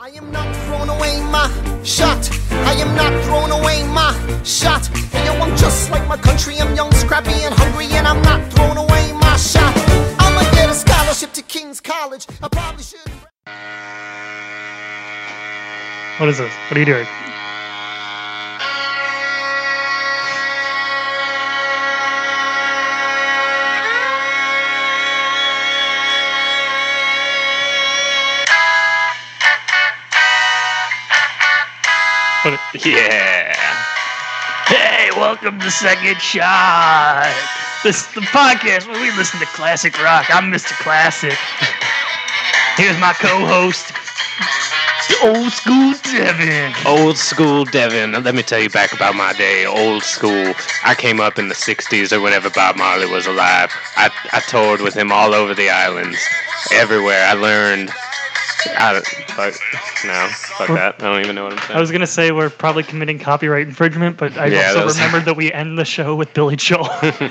I am not throwing away my shot. I am not throwing away my shot. And yo, I'm just like my country. I'm young, scrappy, and hungry, and I'm not throwing away my shot. I'ma get a scholarship to King's College. I probably should. What is this? What are you doing? Yeah. Hey, welcome to Second Shot. This is the podcast where we listen to classic rock. I'm Mr. Classic. Here's my co-host, Old School Devin. Old School Devin. Let me tell you back about my day. Old school. I came up in the 60s or whenever Bob Marley was alive. I toured with him all over the islands. Everywhere. I learned... fuck that. I don't even know what I'm saying. I was going to say we're probably committing copyright infringement, but I also remembered that we end the show with Billy Joel.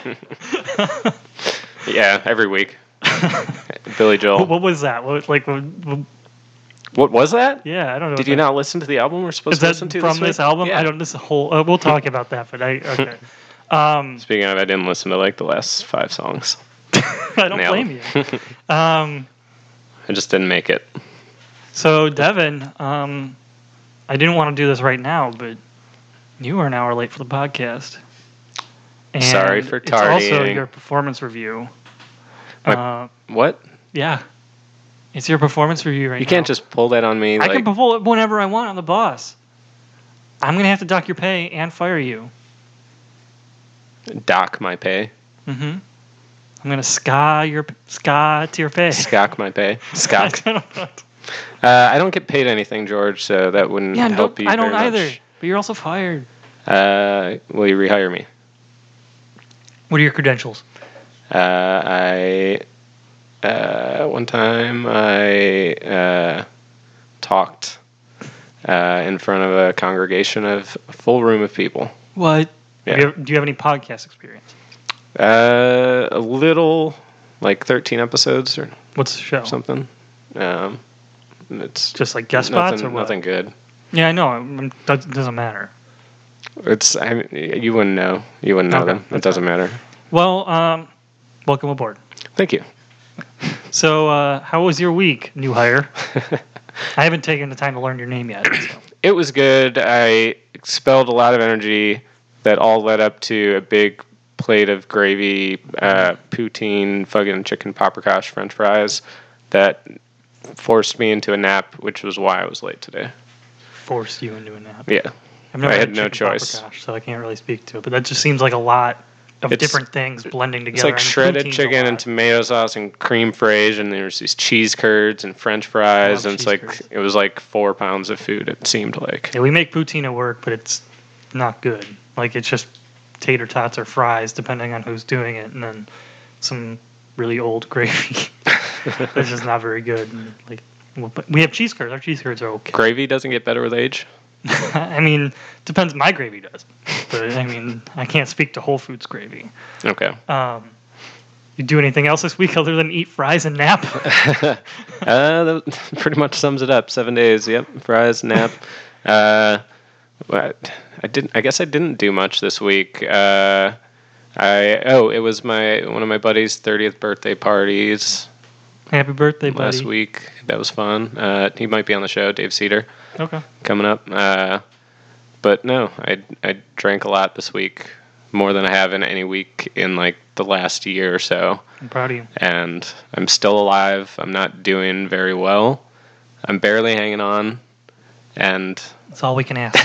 Yeah, every week. Billy Joel. What was that? What was that? Yeah, I don't know. Did you not listen to the album we're supposed to listen to from this album? Yeah. I don't. This whole. We'll talk about that, but okay. Speaking of, I didn't listen to like the last 5 songs. I don't blame you. I just didn't make it. So, Devin, I didn't want to do this right now, but you are an hour late for the podcast. And sorry for tardying. It's also your performance review. What? Yeah. It's your performance review right now. You can't just pull that on me. I can pull it whenever I want. I'm the boss. I'm going to have to dock your pay and fire you. Dock my pay? Mm-hmm. I'm going to ska to your pay. Scock my pay? Scock. I don't get paid anything, George, so that wouldn't help you. I don't very either, much. but you're also fired. Will you rehire me? What are your credentials? One time I talked in front of a congregation of a full room of people. What? Yeah. Do you have any podcast experience? A little, like 13 episodes or what's the show? Something. It's just like guest spots or what? Nothing good. Yeah, I know. It doesn't matter. You wouldn't know. You wouldn't know them. It doesn't matter. Well, welcome aboard. Thank you. So, how was your week, new hire? I haven't taken the time to learn your name yet. So. It was good. I expelled a lot of energy that all led up to a big plate of gravy, poutine, fucking chicken paprikash French fries that forced me into a nap, which was why I was late today. Forced you into a nap? Yeah. I had no choice. Paprikash, so I can't really speak to it, but that just seems like a lot of different things blending together. It's like shredded chicken and tomato sauce and cream fraiche, and there's these cheese curds and French fries, and it was like 4 pounds of food, it seemed like. Yeah, we make poutine at work, but it's not good. Like, it's just tater tots or fries, depending on who's doing it, and then some really old gravy. It's just not very good. And, like, we have cheese curds. Our cheese curds are okay. Gravy doesn't get better with age? I mean, depends. My gravy does. But, I mean, I can't speak to Whole Foods gravy. Okay. You do anything else this week other than eat fries and nap? That pretty much sums it up. 7 days, yep. Fries, nap. I guess I didn't do much this week. It was one of my buddy's 30th birthday parties. Happy birthday, buddy. Last week. That was fun. He might be on the show, Dave Cedar. Okay. Coming up. But no, I drank a lot this week. More than I have in any week in like the last year or so. I'm proud of you. And I'm still alive. I'm not doing very well. I'm barely hanging on. And that's all we can ask.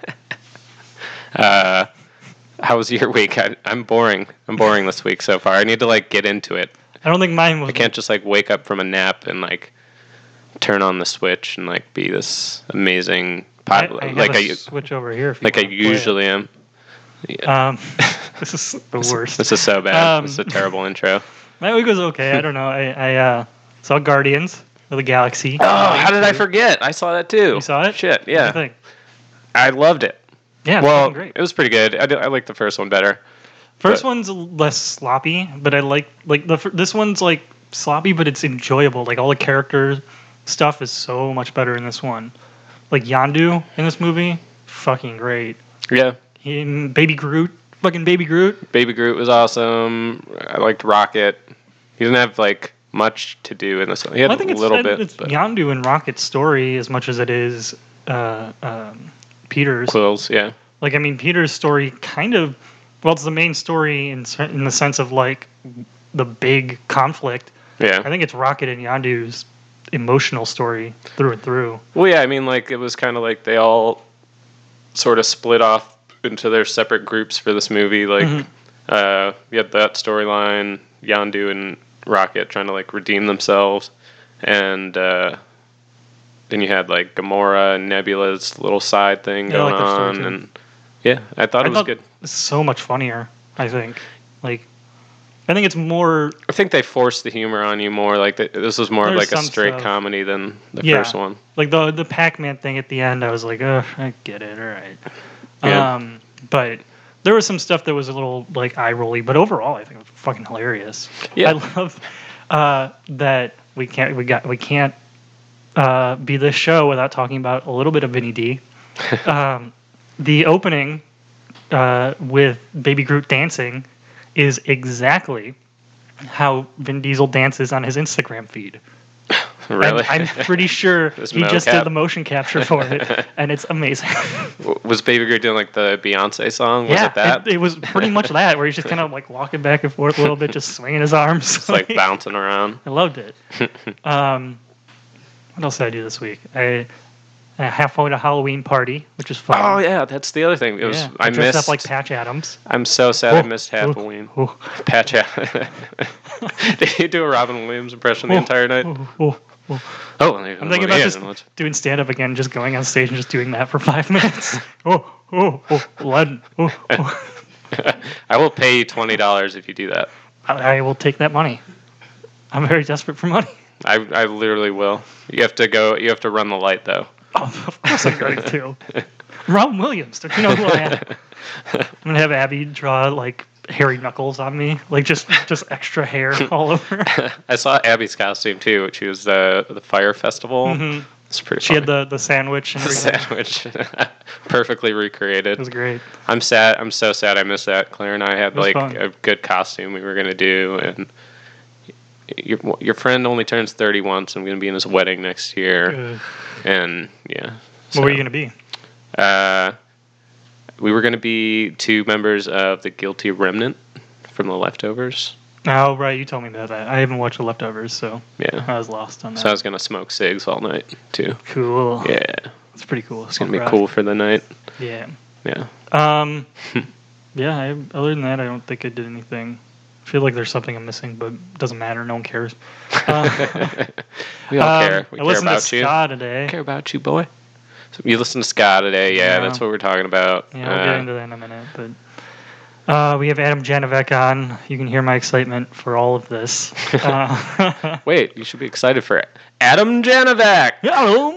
How was your week? I'm boring. I'm boring this week so far. I need to like get into it. I don't think mine was. I can't just like wake up from a nap and like turn on the switch and like be this amazing switch over here. If you like I usually am. Yeah. This is the worst. This is so bad. This is a terrible intro. My week was okay. I don't know. I saw Guardians of the Galaxy. Oh, how did I forget? I saw that too. You saw it? Shit, yeah. What do you think? I loved it. Yeah, well, great. It was pretty good. I liked the first one better. First one's less sloppy, but I like this one's like sloppy, but it's enjoyable. Like all the characters stuff is so much better in this one. Like Yondu in this movie, fucking great. Yeah. Baby Groot, fucking Baby Groot. Baby Groot was awesome. I liked Rocket. He didn't have like much to do in this one. He had I think a little bit. It's But Yondu and Rocket's story as much as it is Peter's. Quill's, yeah. Like, I mean, Peter's story kind of, well, it's the main story in the sense of like the big conflict. Yeah. I think it's Rocket and Yondu's emotional story through and through. Well, yeah, I mean, like, it was kind of like they all sort of split off into their separate groups for this movie. Like, you had that storyline, Yondu and Rocket trying to, like, redeem themselves. And then you had, like, Gamora and Nebula's little side thing going I like their story, on. too. And, yeah, I thought it was good. It's so much funnier, I think. Like, I think it's more... I think they forced the humor on you more. Like, this was more There's like a some straight stuff. comedy than the Yeah. first one. Like, the Pac-Man thing at the end, I was like, oh, I get it, all right. Yeah. But there was some stuff that was a little, like, eye-rolly, but overall, I think it was fucking hilarious. Yeah. I love that we can't be this show without talking about a little bit of Vinny D. The opening with Baby Groot dancing is exactly how Vin Diesel dances on his Instagram feed. Really? I'm pretty sure This he just mocap? did the motion capture for it, and it's amazing. Was Baby Groot doing like the Beyonce song? Was it that? It was pretty much that, where he's just kind of like walking back and forth a little bit, just swinging his arms. It's like bouncing around. I loved it. What else did I do this week? I halfway to Halloween party, which is fun. Oh yeah, that's the other thing. It was Yeah, I dressed missed. up like Patch Adams. I'm so sad I Oh, missed oh, Halloween. oh. Patch. Did you do a Robin Williams impression the entire night? Oh. Oh, I'm thinking about just doing stand up again, just going on stage and just doing that for 5 minutes. Len. I will pay you $20 if you do that. I will take that money. I'm very desperate for money. I literally will. You have to run the light though. Oh, of course I'm going to. Robin Williams. Don't you know who I am? I'm going to have Abby draw, like, hairy knuckles on me. Like, just extra hair all over. I saw Abby's costume too. She was the fire festival. Mhm. It's pretty. She funny. had the sandwich and The everything. sandwich, perfectly recreated. It was great. I'm sad. I'm so sad. I missed that. Claire and I had was like fun. a good costume we were gonna do, and your friend only turns 31, so I'm gonna be in his wedding next year, Ugh. and yeah. What were you going to be? We were gonna be 2 members of the Guilty Remnant from The Leftovers. Oh, right. You told me that. I haven't watched The Leftovers, so Yeah. I was lost on that. So I was gonna smoke cigs all night too. Cool. Yeah, It's pretty cool. it's gonna be cool for the night. Yeah. Yeah. Yeah, other than that, I don't think I did anything. I feel like there's something I'm missing, but it doesn't matter. No one cares. We all care. We I care listened about to you. ska today. Care about you, boy. So you listen to ska today, yeah, Yeah. that's what we're talking about. Yeah, we'll get into that in a minute. But we have Adam Janovec on. You can hear my excitement for all of this. Wait, you should be excited for Adam Janovec. Hello,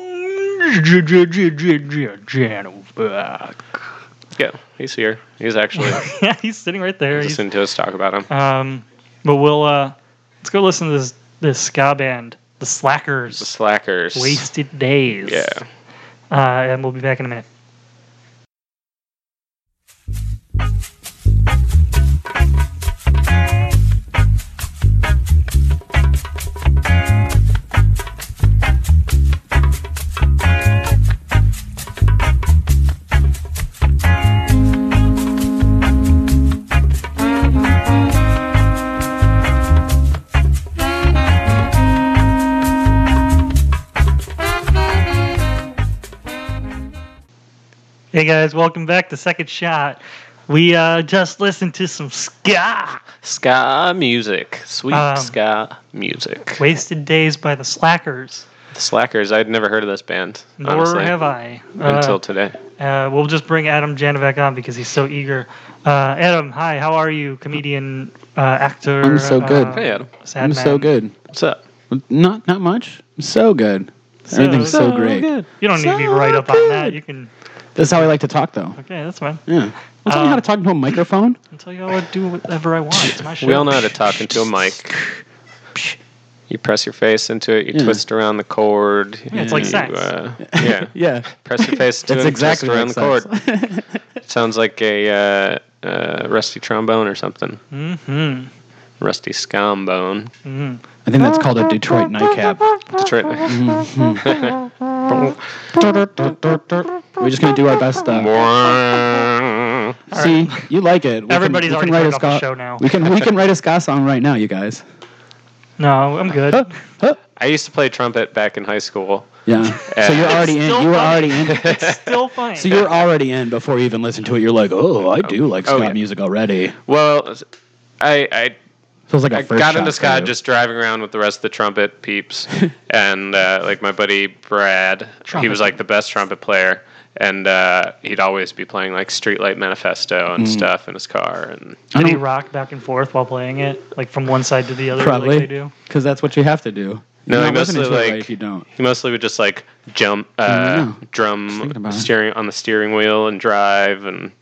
Janovec. Yeah, he's here. He's actually Yeah, he's sitting right there. He's, listening to us talk about him. but we'll let's go listen to this ska band, the Slackers. The Slackers. Wasted Days. Yeah. And we'll be back in a minute. Hey guys, welcome back to Second Shot. We just listened to some ska. Ska music. Sweet ska music. Wasted Days by the Slackers. The Slackers. I'd never heard of this band. Nor honestly, have I. until today. We'll just bring Adam Janovec on because he's so eager. Adam, hi, how are you? Comedian, actor. I'm so good. Hey, Adam. Sad I'm man. so good. What's up? Not much. I'm so good. Everything's so great. good. You don't need to be right up on that. You can. That's how I like to talk, though. Okay, that's fine. Yeah. I'll tell you how to talk into a microphone. I'll tell you how to do whatever I want. It's my show. We all know how to talk into a mic. You press your face into it. You Yeah. twist around the cord. Yeah, it's like you, sex. Yeah. Yeah. Press your face to That's it. exactly twist around the like cord. Sounds like a rusty trombone or something. Mm-hmm. Rusty scum bone. Mm-hmm. I think that's called a Detroit nightcap. Detroit. We're just gonna do our best. See, you like it. Everybody's already turned off the show now. We can write a ska song right now, you guys. No, I'm good. I used to play trumpet back in high school. Yeah. So you're already in. Still You were funny. already in. It's still fine. So you're already in before you even listen to it. You're like, oh, I do like ska yeah. music already. Well, I Feels like a I first got shot into for ska you. just driving around with the rest of the trumpet peeps, and like my buddy Brad, he was like the best trumpet player, and he'd always be playing like Streetlight Manifesto and stuff in his car, and Did he rock back and forth while playing it, like from one side to the other, Probably. like they do? Because that's what you have to do. No, You're he not listening mostly, to it like- right if you don't. he mostly would just like jump, know. drum thinking about it. steering on the steering wheel and drive, and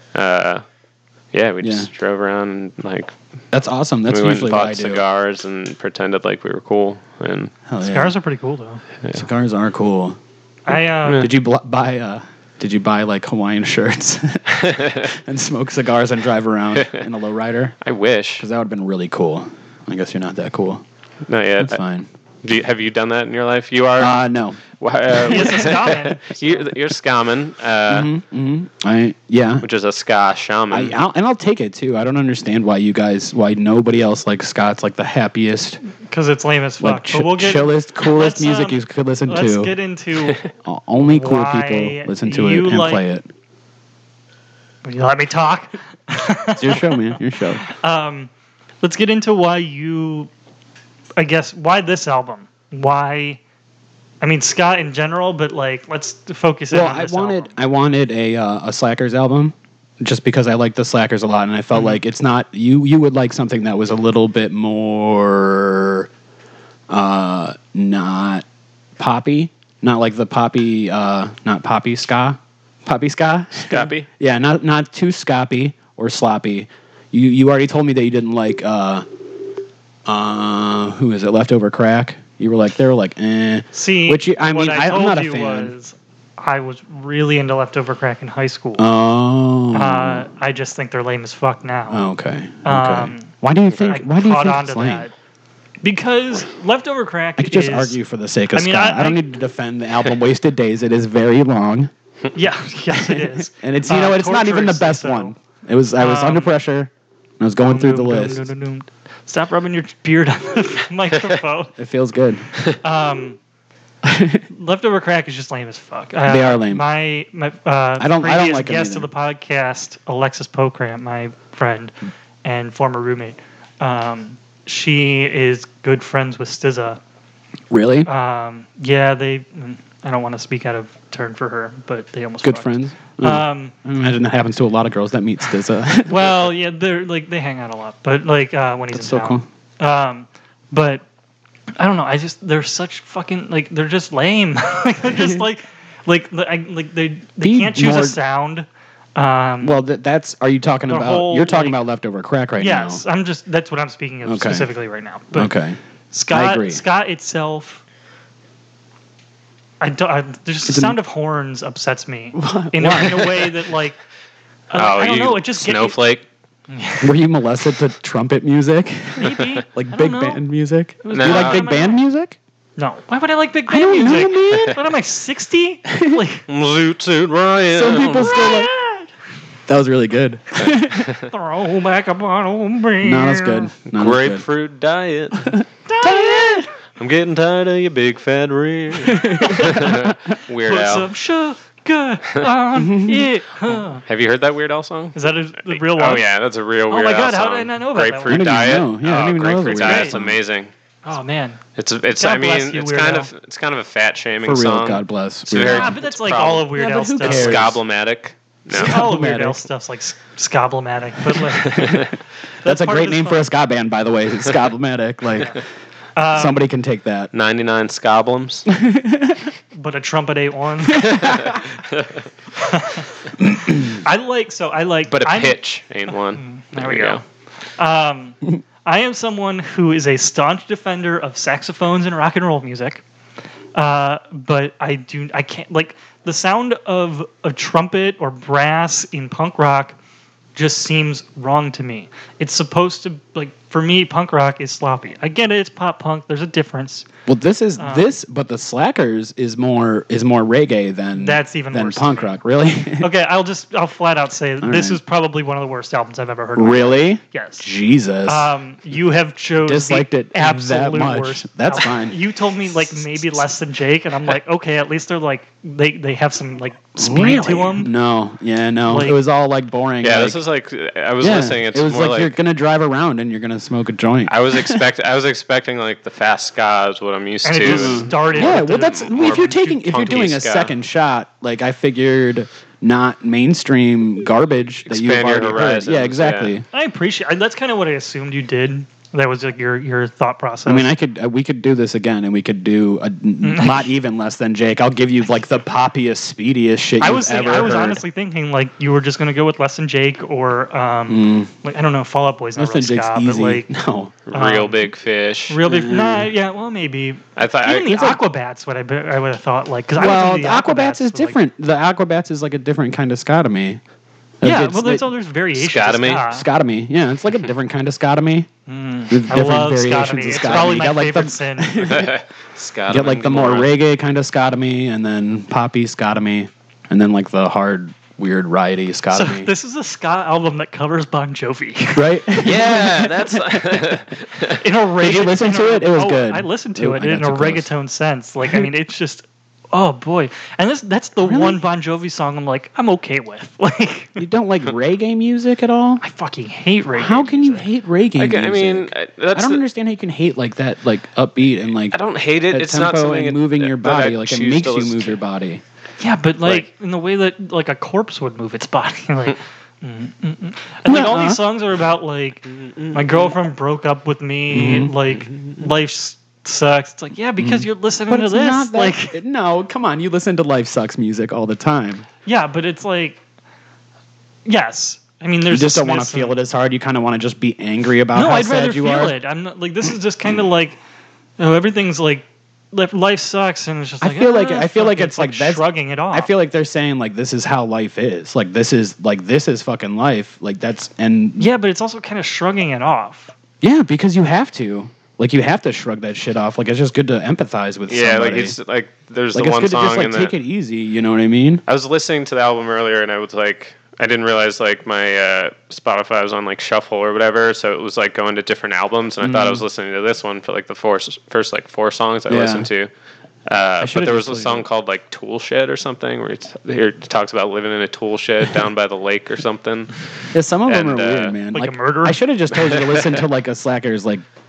we just drove around and like That's awesome. That's we went usually and what bought I do. cigars and pretended like we were cool, and Hell yeah. Cigars are pretty cool though. Cigars are cool. I Did you buy? Did you buy like Hawaiian shirts and smoke cigars and drive around in a lowrider? I wish. Because that would have been really cool. I guess you're not that cool. Not yet. That's fine. Have you done that in your life? You are. No. He's a ska You're Skaman, Yeah. which is a ska shaman. I'll take it too. I don't understand why nobody else likes ska. It's like the happiest, because it's lame as fuck. like But we'll get. chillest, coolest let's, music you could listen Let's to. get into. Only cool why people listen to it you and like- play it. Will you let me talk? It's your show, man. Your show. Let's get into why you. I guess why this album? Why? I mean, ska in general, but like, let's focus in Well, on this I album. wanted a Slackers album, just because I like the Slackers a lot, and I felt like it's not you would like something that was a little bit more, not poppy, not like the poppy, not poppy ska, Scappy? Yeah, not too scoppy or sloppy. You already told me that you didn't like who is it? Leftover Crack. You were like, they were like, eh. See, Which what I'm I not told a you fan. was I was really into Leftover Crack in high school. Oh. I just think they're lame as fuck now. Okay. Um, Why do you think? I Why do you caught think on it's to lame? that because Leftover Crack I could just is, argue for the sake of I mean, Scott. I- I don't need to defend the album "Wasted Days." It is very long, Yeah, yes, it is. and it's it's not even the torturously best so. one. I was under pressure. I was going through the list. Stop rubbing your beard on the microphone. It feels good. Leftover Crack is just lame as fuck. They are lame. My I don't previous like 'em guest either. of the podcast, Alexis Pokram, my friend and former roommate. She is good friends with SZA. Really? Yeah, they. I don't want to speak out of turn for her, but they almost Good fucked. friends. I imagine that happens to a lot of girls that meet SZA. Well, yeah, they're like they hang out a lot, but like when he's That's in so town. cool. But I don't know. They're such fucking like they're just lame. Like, they're just they Be can't choose more- a sound. Well, that's. Are you talking The about? whole, You're talking like- about Leftover Crack right Yes, now. that's what I'm speaking of Okay. specifically right now. But Okay. Scott, I agree. Scott itself. Just the sound of horns upsets me in a way that like I don't know. It just snowflake. Were you molested to trumpet music? Maybe Like I big don't know. band music? was You No. like big band music? No. Why would I like big I band don't music? know, man. What am I 60? Like Zoot Ryan. Some people still like. That was really good. throw back a bottle of beer. No, that's good. No, that's good. Grapefruit diet. Diet. I'm getting tired of your big fat rear. Weird Put Al. some sugar on it. Huh. Have you heard that Weird Al song? Is that the real one? Oh yeah, that's a real Weird my Al God, how song. did I not know about that one? Grapefruit I didn't diet. even know. Yeah, I didn't even know it was a Grapefruit Weird Al diet's song. amazing. Oh man. It's I God bless mean you, it's Weird kind Al. of kind of a fat shaming For real, song. God bless. So Weird very- Yeah, Al. but that's it's like problem. all of Weird Yeah, Al but who stuff. It's cares? scoblematic. No. All of Weird Al Scoblematic. stuff's like scoblematic, but like That's a part great of this name for a ska band, by the way. It's Scoblematic. Like, somebody can take that. 99 scoblems. but a trumpet ain't one. I like But a I'm- pitch ain't one. There we go. I am someone who is a staunch defender of saxophones and rock and roll music. But I can't, like, the sound of a trumpet or brass in punk rock just seems wrong to me. It's supposed to, like, for me, punk rock is sloppy. I get it, it's pop punk. There's a difference. Well, but the Slackers is more reggae than That's even than worse punk to me. rock. Really? Okay, I'll flat out say this right. is probably one of the worst albums I've ever heard. in my life. Really? Yes. Jesus. You have chose Disliked the it that absolute much. worst. That's album. fine. You told me like maybe less than Jake, and I'm like, okay, at least they're like they have some like speed to them. No. Yeah. No. Like- it was all like boring. Yeah, like, this is like I was listening. It's it was more like you're gonna drive around and you're gonna smoke a joint. I was expecting like the fast ska is what I'm used And to. it just started. Yeah, with well, the- that's if you're punky doing a ska. second shot, like I figured, not mainstream garbage that you've Expand your already heard. horizons, Yeah, exactly. yeah. I appreciate. That's kind of what I assumed you did. That was like your thought process. I mean, we could do this again, and we could do a lot even less than Jake. I'll give you like the poppiest, speediest shit you've ever I was heard. honestly thinking like you were just gonna go with less than Jake or like I don't know, Fall Out Boy's not Less than real Jake's ska, easy. but like No, Real Big Fish. real big. Nah, yeah, well maybe. I thought Even the it's like- Aquabats, what I would have thought like because well, the Aquabats is but, like, different. The Aquabats is like a different kind of ska to me. yeah, It's well, like- there's variations. Ska to of me? ska. ska to me. Yeah, it's like a different kind of ska to me. With I love ska to variations me. of It's ska to probably me. my You got, like, favorite the- sin. Scott Get like the more reggae kind of ska to me, and then poppy ska to me, and then like the hard, weird, righty ska So to me. this is a ska album that covers Bon Jovi. Right? Yeah, that's In a Did you listen to it? It was good. I listened to Ooh, it I in got a too close. reggaeton sense. Like I mean, it's just. Oh boy, and that's the one Bon Jovi song I'm like I'm okay with. Like You don't like reggae music at all? I fucking hate reggae. How can you music. hate reggae music? I mean, I that's don't the- understand how you can hate like that, like upbeat and like I don't hate it. that It's not tempo something and moving your that I body. Like it choose makes to you listen move to. your body. Yeah, but like in the way that like a corpse would move its body, like. And like all these songs are about like my girlfriend broke up with me, like life sucks. It's like yeah, because you're listening But to it's this. not that. Like No, come on. You listen to Life Sucks music all the time. yeah, but it's like yes. I mean, You there's just the don't want to Smiths and- feel it as hard. You kind of want to just be angry about No, how I'd rather sad you feel are. it. I'm not like this is just kind of like everything's like life sucks, and it's just I like feel like fuck, it's like that's shrugging it off. I feel like they're saying like this is how life is. Like this is fucking life. Like that's and yeah, but it's also kind of shrugging it off. yeah, because you have to. Like you have to shrug that shit off. Like it's just good to empathize with Yeah, somebody. like it's like there's like the it's one good to song just like in take the. it easy. You know what I mean? I was listening to the album earlier, and I was like, I didn't realize like my Spotify was on like shuffle or whatever, so it was like going to different albums, and I thought I was listening to this one for like the first like 4 songs I Yeah. listened to. But should've there was just a song called like Tool Shed or something where it talks about living in a tool shed down by the lake or something. Yeah, some of them And, are weird, man. like a murderer? I should have just told you to listen to like a Slackers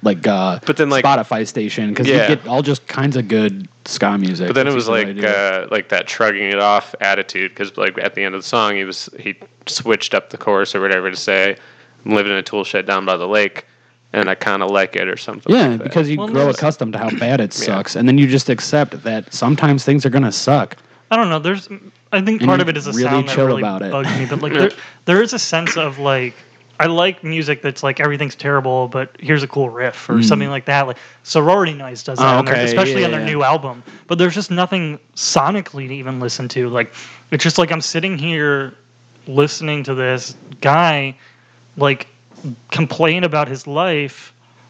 But then, like- Spotify station because Yeah. you get all just kinds of good ska music. But then it That's was a good idea. like that shrugging it off attitude because like at the end of the song he switched up the chorus or whatever to say I'm living in a tool shed down by the lake and I kind of like it or something. Yeah, like that. because you Well, grow there's- accustomed to how bad it sucks, and then you just accept that sometimes things are gonna suck. I don't know. I think And part you're of it is a really sound that chill really about it. bugs me. But like there is a sense of like I like music that's like everything's terrible, but here's a cool riff or something like that. Like Sorority Noise does that, Oh, on their, okay, especially on their yeah. new album. But there's just nothing sonically to even listen to. Like it's just like I'm sitting here listening to this guy like complain about his life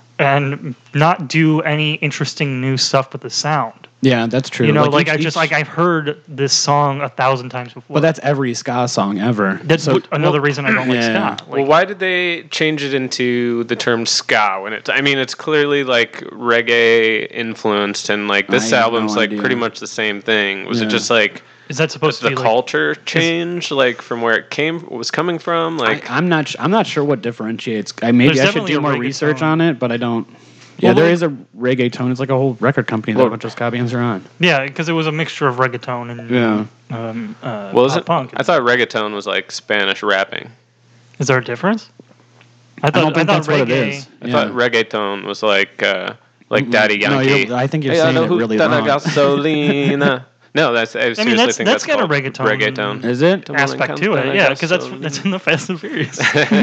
and not do any interesting new stuff with the sound. Yeah, that's true. You know, Like, like each- I've heard this song 1,000 times before. But that's every ska song ever. That's another reason I don't like Yeah. ska. Like, Well, why did they change it into the term ska when it? I mean, it's clearly like reggae influenced, and like this I have album's no like idea. pretty much the same thing. Was Yeah. it just like is that supposed to the be like, culture change, like from where it was coming from? Like I'm not sure what differentiates. Maybe There's I should definitely do a more reggae research tone. on it, but I don't. Yeah, Well, there like- is a reggae tone. It's like a whole record company that a bunch of ska bands are on. Yeah, because it was a mixture of reggaeton and Yeah. well, is it? punk. I thought reggaeton was like Spanish rapping. Is there a difference? I don't think thought that's what it reggae- is. I thought reggaeton was like Daddy No, Yankee. I think you're Hey, saying I it really that wrong. gasolina. No, I seriously that's think that's got a called reggaeton Is it? aspect to it. Yeah, because that's in the Fast and Furious.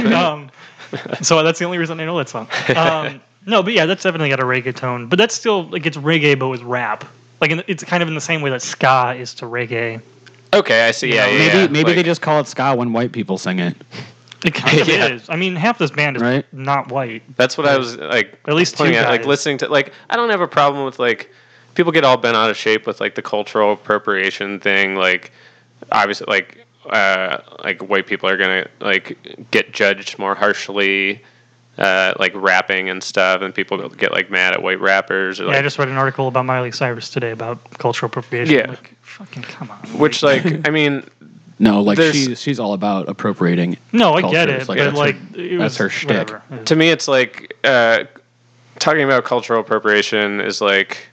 So that's the only reason I know that song. No, but yeah, that's definitely got a reggaeton. But that's still like it's reggae, but with rap. Like it's kind of in the same way that ska is to reggae. Okay, I see. Yeah, Maybe Like, they just call it ska when white people sing it. It kind of Yeah. is. I mean, half this band is Right. not white. That's what I was like. At least two pointing at, like guys. listening to like I don't have a problem with like people get all bent out of shape with like the cultural appropriation thing. Like obviously, like white people are gonna like get judged more harshly, like rapping and stuff, and people get like mad at white rappers. Or, Yeah, like, I just read an article about Miley Cyrus today about cultural appropriation. Yeah. Like, fucking come on. which like I mean, No, like There's- she's all about appropriating. no, I get cultures, it, like, but that's like her- it that's was her shtick. whatever. to me, it's like talking about cultural appropriation is like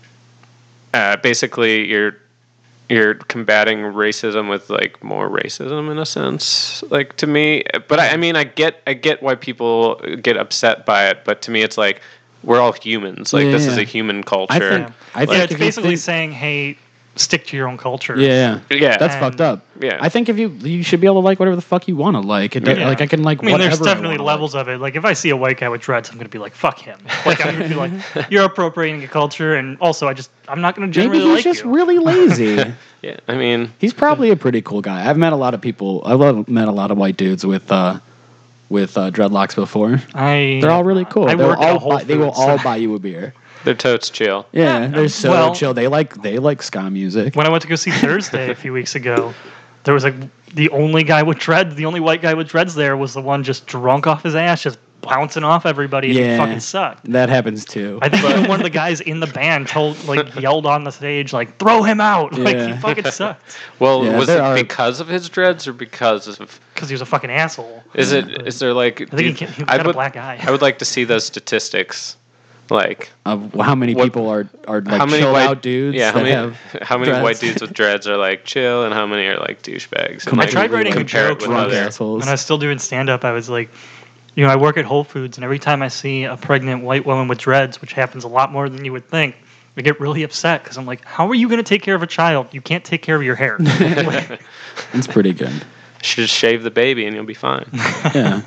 basically you're combating racism with like more racism in a sense, like to me. But I mean, I get why people get upset by it, but to me, it's like we're all humans. Like this is Yeah. a human culture. I think Yeah, it's if you basically think- saying, hey, stick to your own culture. yeah, Yeah. that's And- fucked up. Yeah. I think if you should be able to like whatever the fuck you want to like. It, Yeah. Like I can like. I mean, there's whatever I definitely wanna levels of it. Like, if I see a white guy with dreads, I'm going to be like, fuck him. Like, I'm going to be like, you're appropriating a culture, and also, I'm not going to Like. Maybe generally he's like just you. really lazy. Yeah. I mean, He's probably a pretty cool guy. I've met a lot of people. Met a lot of white dudes with dreadlocks before. They're all really cool. I They'll work at a all Whole buy, they will Foods, all so- buy you a beer. they're totes chill. Yeah, they're so well- chill. They like ska music. When I went to go see Thursday a few weeks ago, there was like the only guy with dreads, the only white guy with dreads there was the one just drunk off his ass, just bouncing off everybody, and he Yeah. fucking sucked. That happens too. I think even one of the guys in the band yelled on the stage, like, throw him out. Like, he Yeah. fucking sucked. Well, Yeah, was there it are- because of his dreads or because of? Because he was a fucking asshole. Is there like? I think he I got a would- black eye. I would like to see those statistics. Like Of how many What- people are like how many chill white out dudes? Yeah, how that many have how many dreads? white dudes with dreads are like chill, and how many are like douchebags? And, I like, tried writing a compare it joke with drunk other. assholes. When I was still doing stand up, I was like, I work at Whole Foods, and every time I see a pregnant white woman with dreads, which happens a lot more than you would think, I get really upset because I'm like, how are you going to take care of a child? You can't take care of your hair. Like, It's pretty good. Just shave the baby, and you'll be fine. Yeah.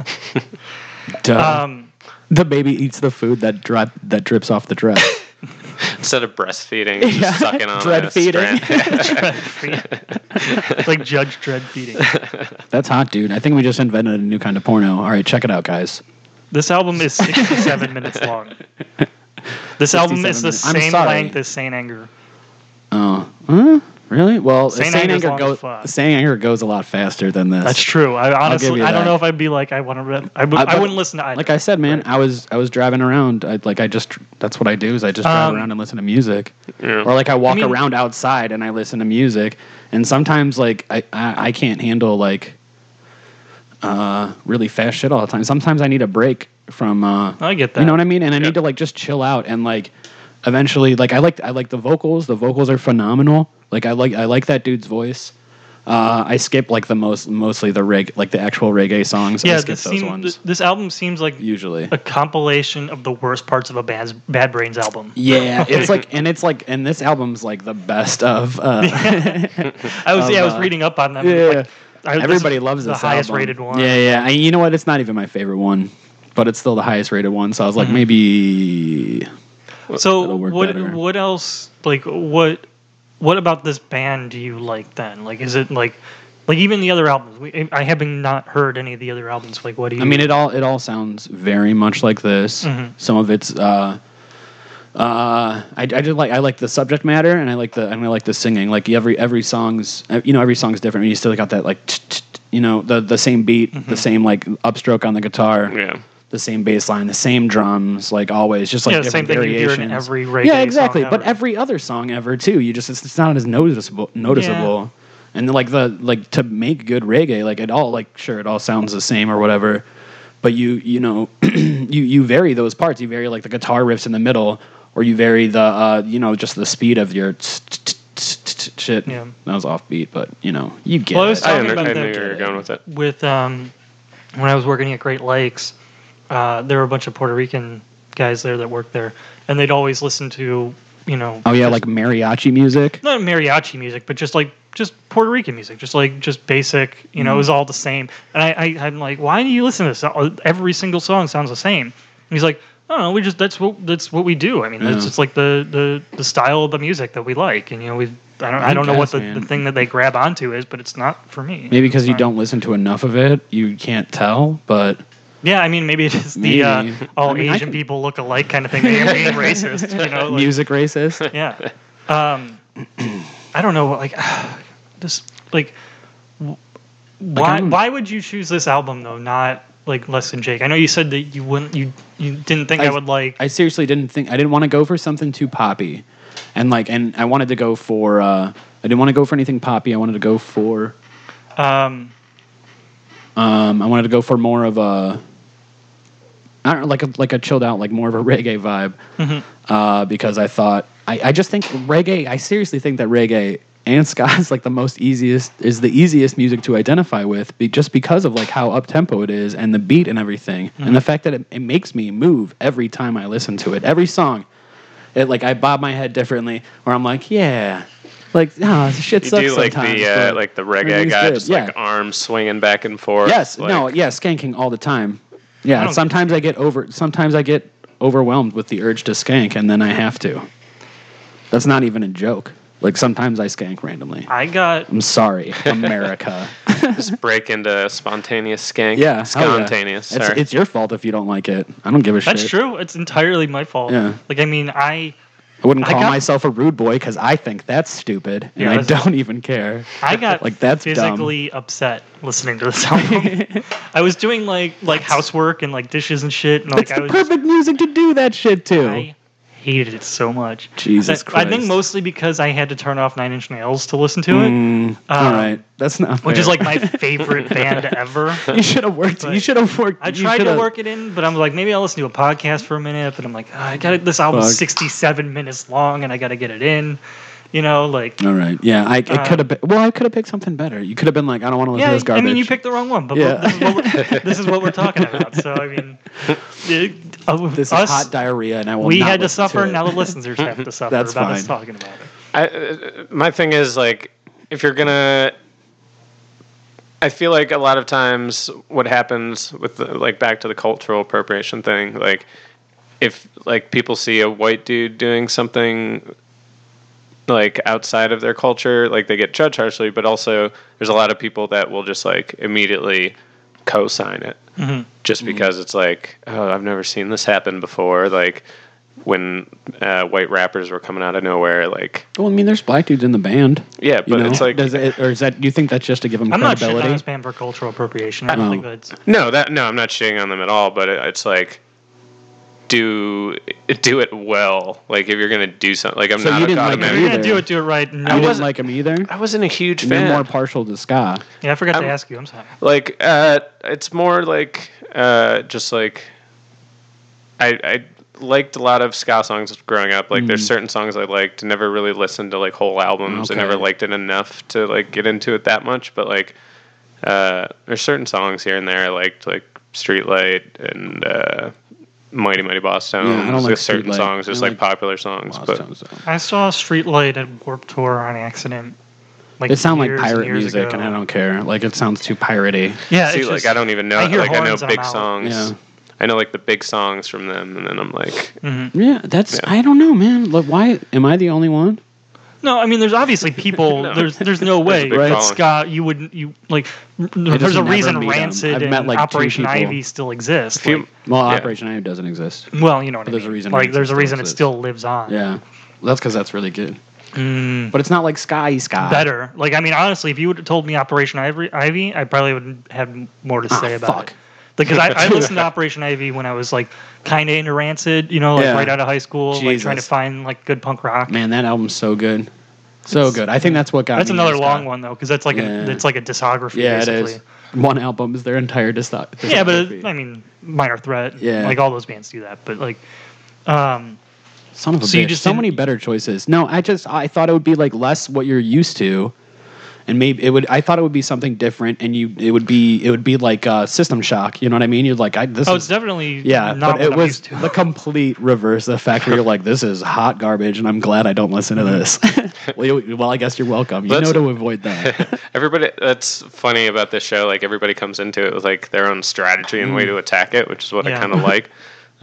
Duh. The baby eats the food that drips off the dress. Instead of breastfeeding, it's Yeah. just sucking on Dread a feeding. strand. it's like Judge Dredd feeding. That's hot, dude. I think we just invented a new kind of porno. All right, check it out, guys. This album is 67 minutes long. This album is the 67 minutes. I'm same sorry. length as Saint Anger. Oh, huh? Really? Well, Saint Saint Anger's Anger long goes. as fuck. Saint Anger goes a lot faster than this. That's true. I give honestly, you I don't that. know if I'd be like, I want to read. I but wouldn't listen to either. Like I said, man, I was driving around. That's what I do. Is I just drive Um, around and listen to music, Yeah. or like I walk I mean- around outside and I listen to music. And sometimes like I can't handle like really fast shit all the time. Sometimes I need a break from. I get that. You know what I mean? And I Yeah. need to like just chill out and like eventually like I like the vocals. The vocals are phenomenal. Like I like that dude's voice. I skip like mostly the the actual reggae songs. I Yeah, skip those ones this album seems like usually. a compilation of the worst parts of a Bad Brains album. Yeah, it's and this album's like the best of. I was reading up on them. Yeah, Like, everybody loves this the highest album. rated one. Yeah, yeah. You know what? It's not even my favorite one, but it's still the highest rated one. So I was like, Mm-hmm. maybe. So It'll work what better. what else like what about this band do you like then? Like is it like even the other albums? I haven't not heard any of the other albums. Like what do you? I mean, it all sounds very much like this. Mhm. Some of it's. I like the subject matter and I like the singing. Like every song's every song's different. You still got that like the same beat, Mm-hmm. the same like upstroke on the guitar. Yeah. The same bass line, the same drums, like always, just like yeah, same different thing you hear variations. in every reggae Yeah, exactly. song But ever. every other song ever too. It's not as noticeable. And to make good reggae, like it all sounds the same or whatever. But you vary those parts. You vary like the guitar riffs in the middle, or you vary the just the speed of your shit. Yeah. That was offbeat, but you get Well, I was it. talking I about knew that you were going with it. with when I was working at Great Lakes, there were a bunch of Puerto Rican guys there that worked there, and they'd always listen to Oh yeah, like mariachi music. not mariachi music, but just Puerto Rican music, just basic. It was all the same. And I'm like, why do you listen to this? Every single song sounds the same. And he's like, oh, that's what we do. I mean, it's just like the style of the music that we like, and I don't know what the thing that they grab onto is, but it's not for me. Maybe because you don't listen to enough of it, you can't tell. But yeah, I mean, maybe it is the all Asian people look alike kind of thing. They're being racist, like, music racist. Yeah. I don't know, like this, like why would you choose this album though, not like Less Than Jake? I know you said that you didn't think I would like. I seriously didn't think. I didn't want to go for something too poppy, and I wanted to go for. I didn't want to go for anything poppy. I wanted to go for. I wanted to go for more of a. I don't know, like a chilled out, like more of a reggae vibe, because I thought I just think reggae. I seriously think that reggae and ska is like the easiest music to identify with, just because of like how up tempo it is and the beat and everything, and the fact that it makes me move every time I listen to it. Every song, I bob my head differently, or I'm like, yeah. Like, shit sucks sometimes. You do like the reggae guy, just like arms swinging back and forth. Yes, skanking all the time. Yeah, sometimes I get overwhelmed with the urge to skank, and then I have to. That's not even a joke. Like, sometimes I skank randomly. I'm sorry, America. Just break into spontaneous skank. Yeah, spontaneous. Yeah. It's your fault if you don't like it. I don't give a shit. That's true. It's entirely my fault. Yeah. Like, I mean, I wouldn't call myself a rude boy because I think that's stupid, and I don't even care. I got that's physically upset listening to this album. I was doing like housework and like dishes and shit, and that's the perfect music to do that shit to. I hated it so much. Jesus Christ! I think mostly because I had to turn off Nine Inch Nails to listen to it. All right, that's not fair. Which is like my favorite band ever. You should have worked. I tried to work it in, but I'm like, maybe I'll listen to a podcast for a minute. But I'm like, I got this album's 67 minutes long, and I got to get it in. All right, yeah, I could have. I could have picked something better. You could have been like, I don't want to listen to this garbage. I mean, you picked the wrong one, but this is what we're talking about. So I mean, this is hot diarrhea, and I will. We not had to listen suffer. To Now the listeners have to suffer That's about fine. us talking about it. My thing is, like, if you're gonna, I feel like a lot of times what happens with back to the cultural appropriation thing, like if like people see a white dude doing something like outside of their culture, like they get judged harshly, but also there's a lot of people that will just like immediately co-sign it just because it's like, oh, I've never seen this happen before. Like when white rappers were coming out of nowhere, like. Well, I mean, there's black dudes in the band. Yeah, but it's like, do you think that's just to give them credibility? I'm not shitting on this band for cultural appropriation. I don't think that's. No, I'm not shitting on them at all. But it's like, do it well. Like if you're gonna do something, like I'm not a God man. If you're gonna do it right. No, you didn't like them either. I wasn't a huge fan. You're more partial to ska. Yeah, I forgot to ask you. I'm sorry. Like it's more like just like I liked a lot of ska songs growing up. Like there's certain songs I liked. Never really listened to like whole albums. Okay. I never liked it enough to like get into it that much. But like there's certain songs here and there I liked, like Streetlight and Mighty Mighty Boss Tones. Yeah, I don't like certain Streetlight. songs, just like popular songs. But I saw Streetlight at Warped Tour on accident. Like it sounds like years pirate and years music, ago. and I don't care. Like it sounds too piratey. Yeah, see, like I don't even know. I hear like I know horns and big I'm out. songs. Yeah. I know like the big songs from them, and then I'm like, Yeah, that's. Yeah. I don't know, man. Like, why am I the only one? No, I mean, there's obviously people. No. There's no way big that following. ska. You wouldn't. You like. There's a reason Rancid I've and met, like, Operation 2 people. Ivy still exist. Well, Operation Ivy doesn't exist. Well, you know what I mean. There's a reason Like, Rancid there's a still reason it exists. still lives on. Yeah, that's because that's really good. But it's not like ska. Better. Like, I mean, honestly, if you would have told me Operation Ivy, I probably would have more to say about it. Because I listened to Operation Ivy when I was like kind of into Rancid, right out of high school, like trying to find like good punk rock. Man, that album's so good, so good. I think that's what got. That's me another into long ska. one though, because that's like it's like a discography. Yeah, basically. it is. One album is their entire discography. Yeah, but I mean, Minor Threat. Yeah. Like all those bands do that, but like. Son of a So you bitch. just So didn't- many better choices. No, I thought it would be like less what you're used to, and maybe it would. I thought it would be something different, and it would be like System Shock. You know what I mean? You're like, it's definitely yeah, not but it what I'm was used to. the complete reverse. The fact where you're like, this is hot garbage, and I'm glad I don't listen to this. well, I guess you're welcome. You know to avoid that. Everybody, that's funny about this show. Like everybody comes into it with like their own strategy and way to attack it, which is what I kind of like.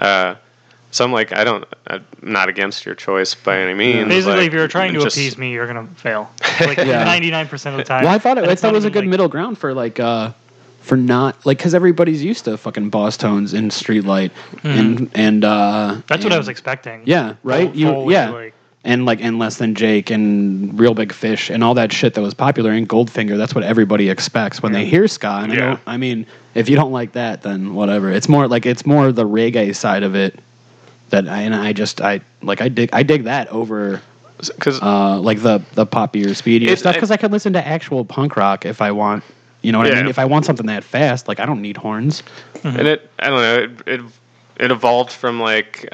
So I'm like, I'm not against your choice by any means. Basically, like, if you're trying to just- appease me, you're gonna fail. Like 99% of the time. Well, I thought it It's was not a even, good like- middle ground for like for not like because everybody's used to fucking boss tones in Streetlight and That's what I was expecting. Yeah, right. Full, Yeah. like- And like and Less Than Jake and Real Big Fish and all that shit that was popular in Goldfinger. That's what everybody expects when they hear ska. And I mean, if you don't like that, then whatever. It's more the reggae side of it that I dig that over because like the poppier, speedier It- stuff because I can listen to actual punk rock if I want. You know what I Yeah. mean? If I want something that fast, like I don't need horns. and I don't know, it evolved from like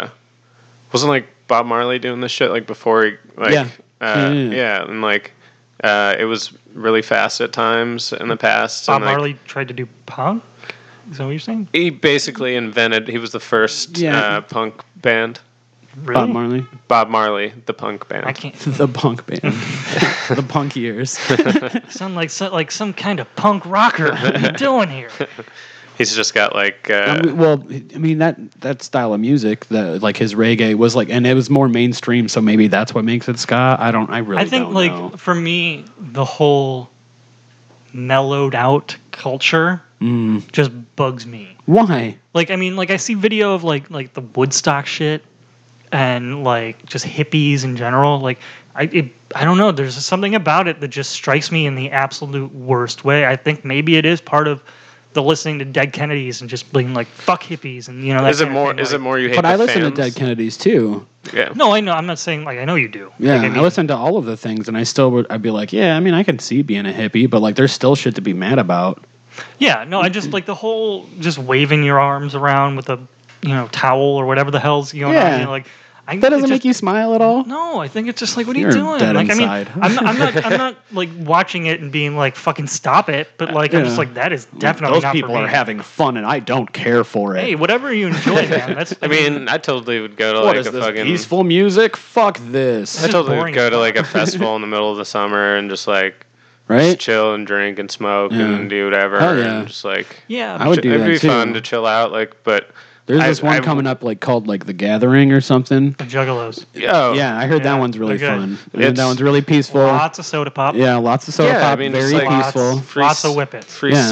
wasn't like Bob Marley doing this shit like before he like Yeah. and like it was really fast at times in the past. Bob and, like, Marley tried to do punk. Is that what you're saying? he basically invented. He was the first Yeah. punk band. Really? Bob Marley, Bob Marley, the punk band. I can't the punk band, the punk years. sound like some kind of punk rocker. What are you doing here? He's just got like I mean that style of music, like his reggae was like, and it was more mainstream, so maybe that's what makes it ska. I really I think don't like know. for me, the whole mellowed out culture just bugs me. Why? Like I mean, like I see video of like the Woodstock shit and like just hippies in general. Like I don't know. There's something about it that just strikes me in the absolute worst way. I think maybe it is part of the listening to Dead Kennedys and just being like fuck hippies and that is it kind of more? thing, Is like- it more you hate? But the I listen to fans? Dead Kennedys too. Yeah. No, I know. I'm not saying like I know you do. Yeah, Like, I mean, I listen to all of the things, and I still I'd be like, yeah, I mean, I can see being a hippie, but like, there's still shit to be mad about. Yeah, no, I just like the whole just waving your arms around with a towel or whatever the hell's going Yeah. on. Like That doesn't make you smile at all. No, I think it's just like, what are You're you doing? dead Like, inside. I mean, I'm not like watching it and being like, fucking stop it. But like, I'm just Yeah. like, that is definitely Those not people for me. are having fun, and I don't care for it. Hey, whatever you enjoy, man. That's. I mean, I totally would go to what like is a this fucking. peaceful music? Fuck this, I totally boring would go as to fuck. like a festival in the middle of the summer and just like right? just chill and drink and smoke Yeah. and do whatever. Hell yeah. And just like yeah, I would do it'd that be too. fun to chill out. Like, but There's I- this one I- coming up like called like The Gathering or something. the Juggalos. oh Yeah, I heard Yeah, that one's really they're good. fun. I heard It's- that one's really peaceful. Lots of soda pop. Yeah, lots of soda Yeah, I pop, mean, very just, like, peaceful. Lots of whippets. free Yeah.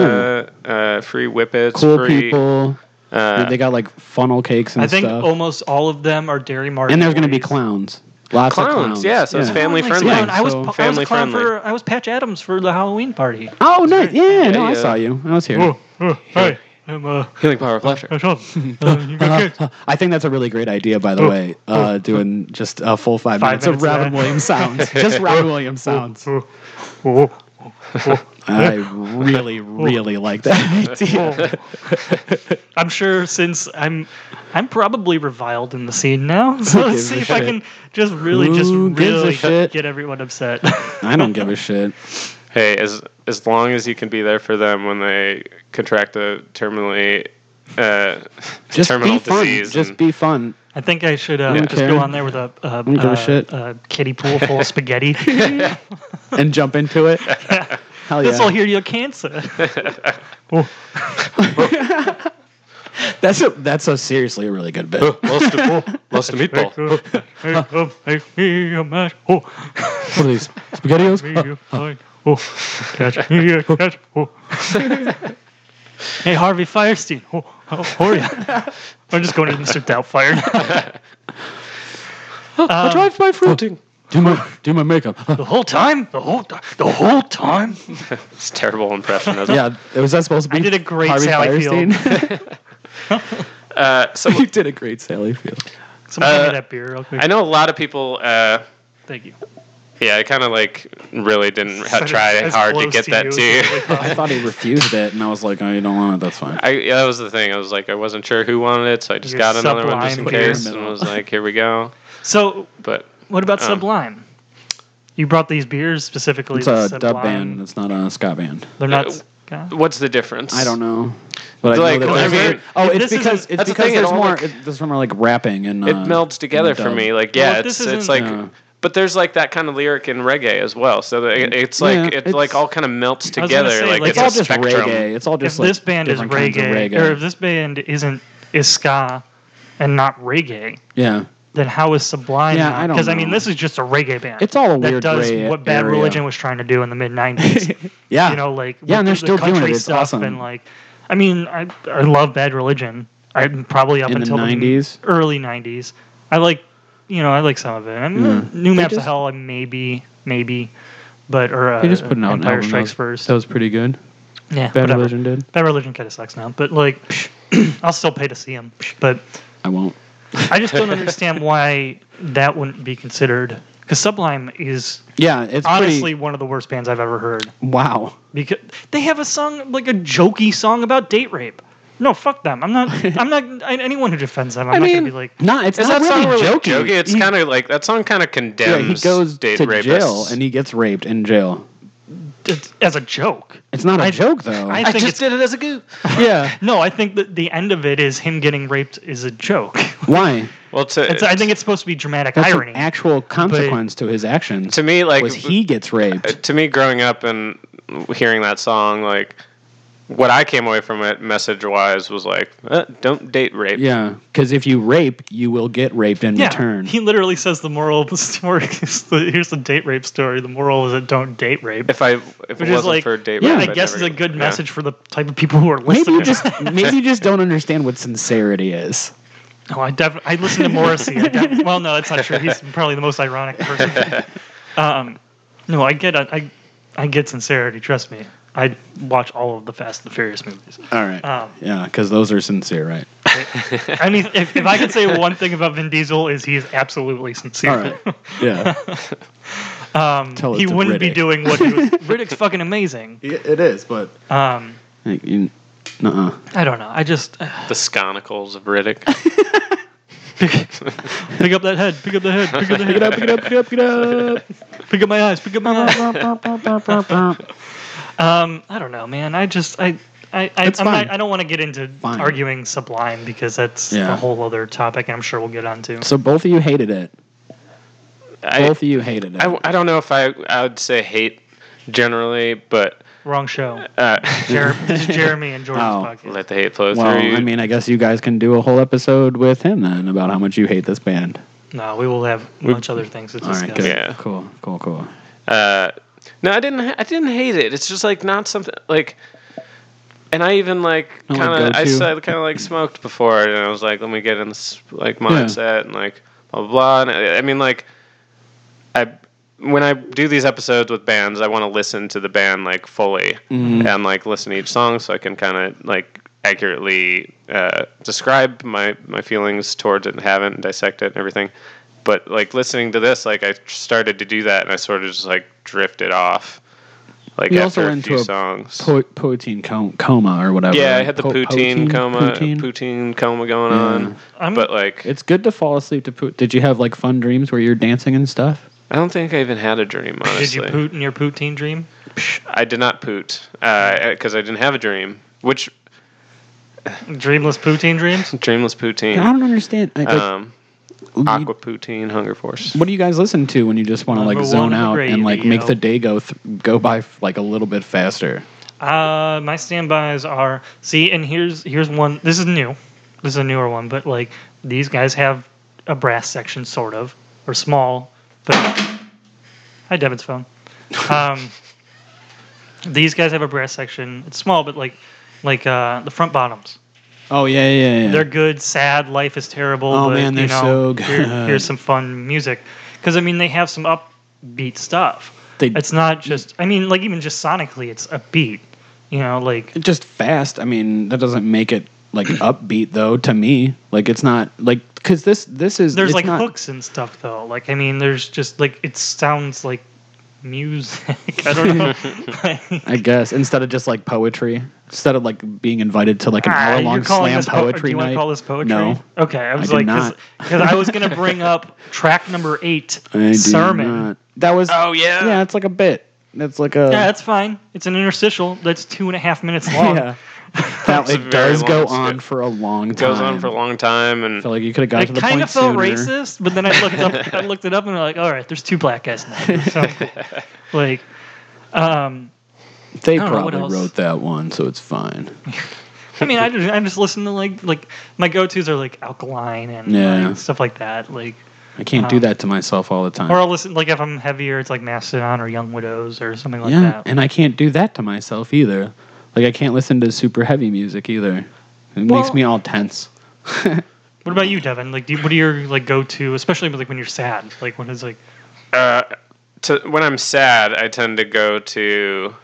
soda, free whippets, Cool free. people. They got like funnel cakes and I think stuff. almost all of them are dairy market. And there's going to be employees. clowns. Lots of Clowns, clowns. yeah, so it's family Oh, friendly. nice. I was So- I was a family clown friendly. I was Patch Adams for the Halloween party. Oh, nice. Yeah, no, I yeah. saw you. I was here. Hey, I'm Healing power of laughter. you got kids. I think that's a really great idea, by the way. Doing just a full 5 minutes of minutes of Robin that. Williams sounds. Just Robin Williams sounds. I really, really like that idea. I'm sure since I'm probably reviled in the scene now. So let's gives see a if I shit? can just really Who gives a shit? get everyone upset. I don't give a shit. Hey, as long as you can be there for them when they contract a terminally Just terminal be fun. disease. Just and- be fun. I think I should don't just care. go on there with give a shit. a kiddie pool full of spaghetti. And jump into it. Hell yeah. This will heal your cancer. That's a seriously a really good bit. lost a meatball. What are these? SpaghettiOs? Catch me, catch. Hey, Harvey Firestein. How are you? I'm just going to Mr. Doubtfire. Drive by fruiting. Do my makeup. The whole time? The whole time? It's a terrible impression. Isn't Yeah, was that supposed to be I did a great Harvey Sally Firestein? it? You did a great Sally Field. Someone give me that beer real quick. I know a lot of people. Thank you. Yeah, I kind of like really didn't Said it try as hard to close get that you to as you. really I possible. thought he refused it, and I was like, oh, you don't want it, that's fine. Yeah, that was the thing. I was like, I wasn't sure who wanted it, so I just Your got another one just in Sublime beer. case, and was like, here we go. So, But what about Sublime? You brought these beers specifically. It's a to dub Sublime. band. It's not a ska band. They're not. ska? What's the difference? I don't know. But Like, I know I that mean, there's- oh, it's this because isn't- it's that's the because thing, it there's all, more. like- There's more like rapping and It melds together for dub. me. Like, Well, yeah, this it's isn't- like, Yeah. but there's like that kind of lyric in reggae as well. So that it's like Yeah, it's it's- like all kind of melts I was gonna together. say, like like, It's it's all a just spectrum. reggae. It's all just If like this band is different kinds of reggae, or if this band is ska and not reggae, yeah, then how is Sublime? Yeah, I don't Because I mean, know. this is just a reggae band. it's all a that weird does gray what Bad area. Religion was trying to do in the mid '90s. Yeah, You know, like Yeah, and they're with still the doing it. country It's stuff awesome. and like, I mean, I love Bad Religion. I'm probably up In the until 90s? early '90s. I like some of it. I mean, Yeah. New They Maps of just- Hell, maybe, but they just put out an Empire album Strikes that First. That was pretty good. Yeah, Bad whatever. Religion did. Bad Religion kind of sucks now, but like, I'll still pay to see them. But I won't. I just don't understand why that wouldn't be considered. Because Sublime is Yeah, it's honestly pretty. one of the worst bands I've ever heard. Wow. Because they have a song, like a jokey song about date rape. No, fuck them. I'm not. Anyone who defends them, I'm not gonna be like. No, it's Is not that song really really jokey. jokey? It's He- kind of like that song kind of yeah, condemns he goes date to rapists. jail and he gets raped in jail. It's, as a joke. It's not a I- joke though. I think it's did it as a goof. yeah. no. I think that the end of it is him getting raped is a joke. Why? Well, I think it's supposed to be dramatic That's irony. an actual consequence to his actions. to me, like was he gets raped. to me, growing up and hearing that song, like what I came away from it message wise was like, don't date rape. Yeah, because if you rape, you will get raped in Yeah, return. he literally says the moral of the story is here's the date rape story. The moral is that don't date rape. If it Which wasn't is like, for date yeah, rape, I I'd guess never is a good yeah. message for the type of people who are Maybe listening. you just don't understand what sincerity is. No, I listen to Morrissey. Well, no, that's not true. He's probably the most ironic person. No, I get sincerity. Trust me. I watch all of the Fast and the Furious movies. All right. Um, Yeah, because those are sincere, right? I mean, if I could say one thing about Vin Diesel is he is absolutely sincere. All right. Yeah. Tell it He to wouldn't be Riddick. doing what he was. Riddick's fucking amazing. It is, but nuh-uh. I don't know. I just The sconicles of Riddick. pick up that head. Pick up the head. Pick up the head. Pick it up, pick it up, pick it up, pick it up. Pick up my eyes. Pick up my eyes. I don't know, man. It's I'm fine. not, I don't want to get into Fine. arguing Sublime because that's Yeah. a whole other topic I'm sure we'll get onto. So both of you hated it. I, Both of you hated it. I don't know if I would say hate generally, but Wrong show. uh, This is Jeremy and Jordan's Oh. podcast. let the hate flow Well, through you. I mean, I guess you guys can do a whole episode with him then about how much you hate this band. No, we will have much other things to All discuss. right, good. Yeah. Cool. No, I didn't hate it. It's just like not something like. And I even like Not kind like of I go-to? said kind of like smoked before, and I was like, let me get in this like mindset and like blah blah blah. And I mean like, when I do these episodes with bands, I want to listen to the band like fully and like listen to each song so I can kind of like accurately describe my feelings towards it and have it and dissect it and everything. But like listening to this, like I started to do that and I sort of just like drifted off. Like You after also a went few into a songs. Poutine coma or whatever. Yeah, I had the poutine coma, Poutine? poutine coma going Yeah. on. But like, It's good to fall asleep to pout. Did you have like fun dreams where you're dancing and stuff? I don't think I even had a dream. Honestly, Did you poot in your poutine dream? I did not poot because I didn't have a dream. Which Dreamless poutine dreams? dreamless poutine? I don't understand. Like, Aqua poutine, Hunger Force. what do you guys listen to when you just want to like Number zone one, the out and like make radio. the day go by like a little bit faster? My standbys are and here's one. This is new. This is a newer one, but like these guys have a brass section, sort of, or small. But hi, Devin's phone. These guys have a brass section. It's small, but like the front bottoms. Oh yeah. They're good. Sad. Life is terrible. Oh, but, man, they're so good. Here's some fun music. Because I mean, they have some upbeat stuff. They- It's not just. I mean, like even just sonically, it's upbeat. You know, like just fast. I mean, that doesn't make it like upbeat though. To me, like it's not like because this is there's it's like not, hooks and stuff though. Like I mean, there's just like it sounds like music. I don't know. I guess instead of just like poetry, instead of like being invited to like an hour-long you're calling slam this poetry do you want night. to call this poetry? No. Okay, I was do like, not. because I was going to bring up track number 8, I do sermon. not. That was. Oh, yeah. Yeah, it's like a bit. That's like a. Yeah, that's fine. It's an interstitial that's 2.5 minutes long. Yeah. That, a it very does go long on skit. for a long It time. goes on for a long time, I and feel like you could have got It to the kind point of felt sooner. racist, but then I looked it up, and I'm like, all right, there's 2 black guys now. So, like, They I don't know, what probably else? wrote that one, so it's fine. I mean, I just listen to like my go-tos are like Alkaline and Yeah. like, stuff like that. Like, I can't do that to myself all the time. or I'll listen like if I'm heavier, it's like Mastodon or Young Widows or something like yeah, that. and I can't do that to myself either. Like I can't listen to super heavy music either. It makes Well- me all tense. What about you, Devin? Like, what are your like go-to, especially like when you're sad? Like, when it's like, when I'm sad, I tend to go to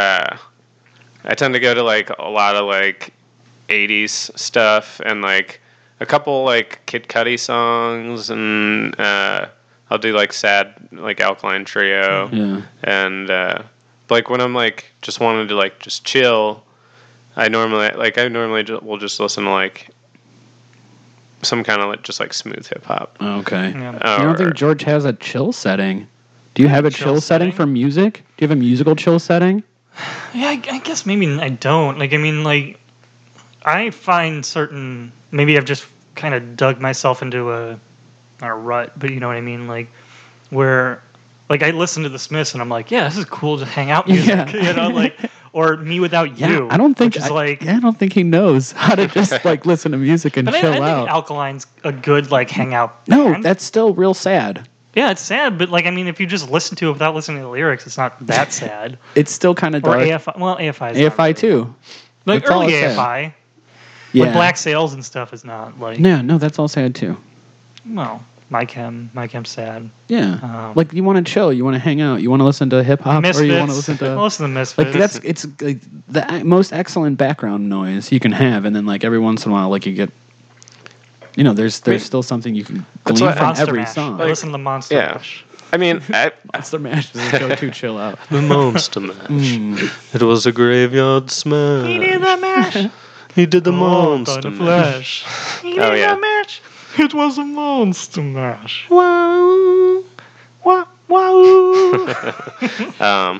like a lot of like 80s stuff and like a couple like Kid Cudi songs, and I'll do like sad like Alkaline Trio, Yeah. and like when I'm like just wanting to like just chill, I normally will just listen to like some kind of like just like smooth hip hop. Okay. Yeah. You don't think George has a chill setting? Do you have a chill setting for music? Do you have a musical chill setting? yeah, I guess maybe I don't. Like, I mean, like, I find certain maybe I've just kind of dug myself into a not a rut, but you know what I mean, like where like I listen to the Smiths and I'm like, yeah, this is cool to hang out music, Yeah. you know, like or Me Without Yeah, You. I don't think which is like. I don't think he knows how to just like listen to music and But I chill think out. Alkaline's a good like hangout. No, band. that's still real sad. Yeah, it's sad, but like I mean, if you just listen to it without listening to the lyrics, it's not that sad. It's still kind of Or dark. AFI, well, AFI is not AFI really. too. Like That's all early it's sad. AFI, Yeah. like Black Sails and stuff is not like No, that's all sad too. well, My Chem's sad. Yeah. Like you want to chill, you want to hang out, you want to listen to hip hop, Misfits. or you want to listen to Most of the Misfits. like it's like the most excellent background noise you can have, and then like every once in a while, like you get, you know, there's still something you can That's glean what from Monster every Mash. song. I listen to Monster Yeah. Mash. I mean, Monster Mash is a go-to chill out. the Monster Mash. It was a graveyard smash. He did the mash. He did the Oh, Monster the Mash. flash. He Oh, did yeah. the mash. It was a Monster Mash. Wow. Wow, wow.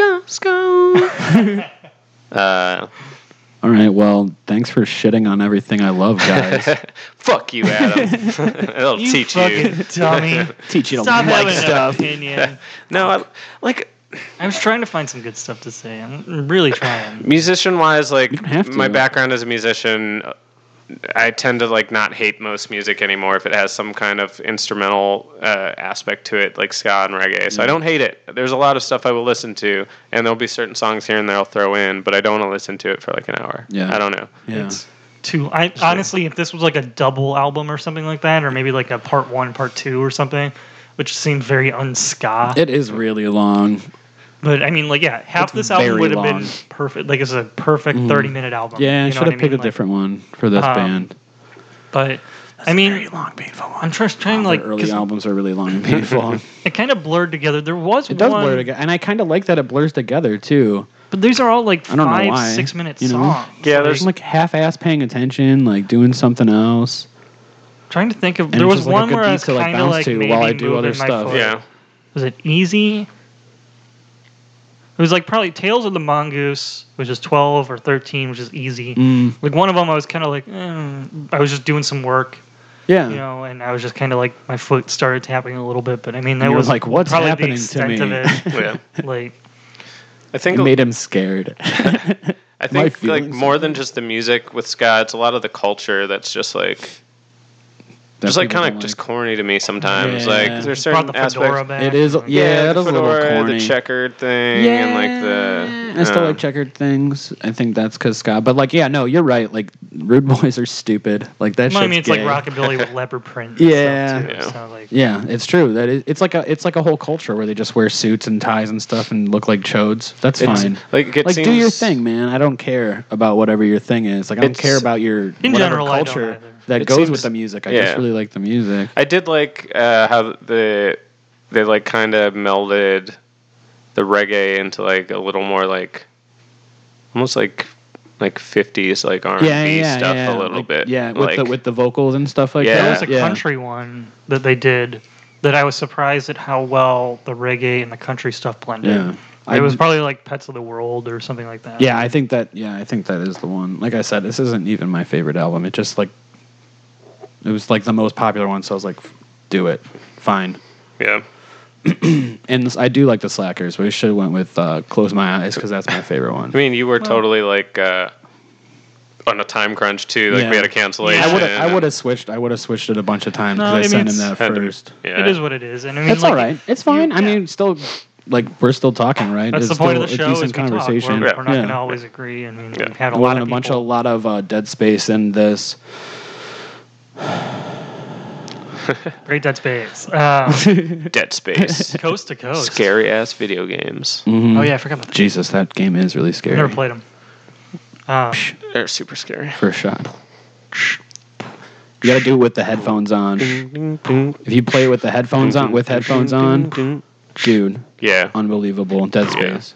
All right, well, thanks for shitting on everything I love, guys. Fuck you, Adam. It'll You teach you. fucking dummy. Teach you to Stop like having an stuff. opinion. No, I was trying to find some good stuff to say. I'm really trying. musician-wise, like don't have to. my background as a musician, I tend to like not hate most music anymore if it has some kind of instrumental aspect to it, like ska and reggae. So I don't hate it. There's a lot of stuff I will listen to, and there'll be certain songs here and there I'll throw in, but I don't want to listen to it for like an hour. Yeah. I don't know. Yeah. It's I honestly, if this was like a double album or something like that, or maybe like a part 1, part 2 or something, which seemed very unska. It is really long. But I mean, like, yeah, half It's this album very would have been long. perfect. Like, it's a perfect 30-minute album. Yeah, I you know should what have picked mean? a different one for this band. But I mean, Very long, painful one. I'm trying to Their like, early 'cause albums are really long and painful. it kind of blurred together. There was It does one, blur together, and I kind of like that it blurs together too. but these are all like I don't know 5, why, 6 minute you know? songs. Yeah, Like, there's- I'm like half-ass paying attention, like doing something else. trying to think of. And There it's was just like a one good where I beat was to, like, kind of bounce like to maybe while I do other moving my stuff. foot. Yeah. Was it Easy? It was like probably Tales of the Mongoose, which is 12, or 13, which is easy. Like one of them, I was kind of like, I was just doing some work, Yeah. you know, and I was just kind of like my foot started tapping a little bit. But I mean, that You were was like, "What's probably happening the to extent me?" of it. Yeah. Like, I think It made him scared. I My think like feelings more are- than just the music with ska, it's a lot of the culture that's just like That just like people kind of don't just corny to me sometimes. Yeah. Like there's certain brought the fedora aspects. back. It is, yeah, that the is a little fedora, corny. the checkered thing, and like the. I still like checkered things. I think that's because ska. But like, yeah, no, you're right. Like, Rude Boys are stupid. Like that. I shit's mean, it's gay. like rockabilly with leopard print. Yeah. And stuff too, Yeah. so like, Yeah, it's true. That is, it's like a whole culture where they just wear suits and ties and stuff and look like chodes. That's It's- fine. Like it Like, seems, do your thing, man. I don't care about whatever your thing is. Like, I don't It's- care about your In whatever general, I don't culture either. that It goes seems- with the music. I yeah. just really like the music. I did like how they like kind of melded the reggae into like a little more like almost like 50s like R&B stuff a little like, bit. Yeah, like, with the vocals and stuff like Yeah. There that. was a country one that they did that I was surprised at how well the reggae and the country stuff blended. Yeah. It was probably like Pets of the World or something like that. Yeah, I think that is the one. Like I said, this isn't even my favorite album. It just like it was like the most popular one, so I was like, do it. Fine. Yeah. And I do like the Slackers, but we should have went with Close My Eyes because that's my favorite one. I mean, you were totally like on a time crunch too. Like we had a cancellation. I would have switched. I would have switched it a bunch of times No, because I I mean, sent him that had to be- first. Yeah. It is what it is. And I mean, It's like, all right. It's fine. I yeah. mean, still, like we're still talking, right? That's It's the point of the still show. a decent Is we talk. conversation. We're not going to Yeah. always agree. I mean, Yeah. we've had a Well, lot and of people. a lot of Dead Space in this. Great Dead Space. Dead Space. Coast to Coast. Scary ass video games. Mhm. Oh yeah, I forgot about that. Jesus, that game is really I've scary. never played them. They're super scary. First shot. You got to do it with the headphones on. If you play it with the headphones on, dude, Yeah. unbelievable. Dead Space.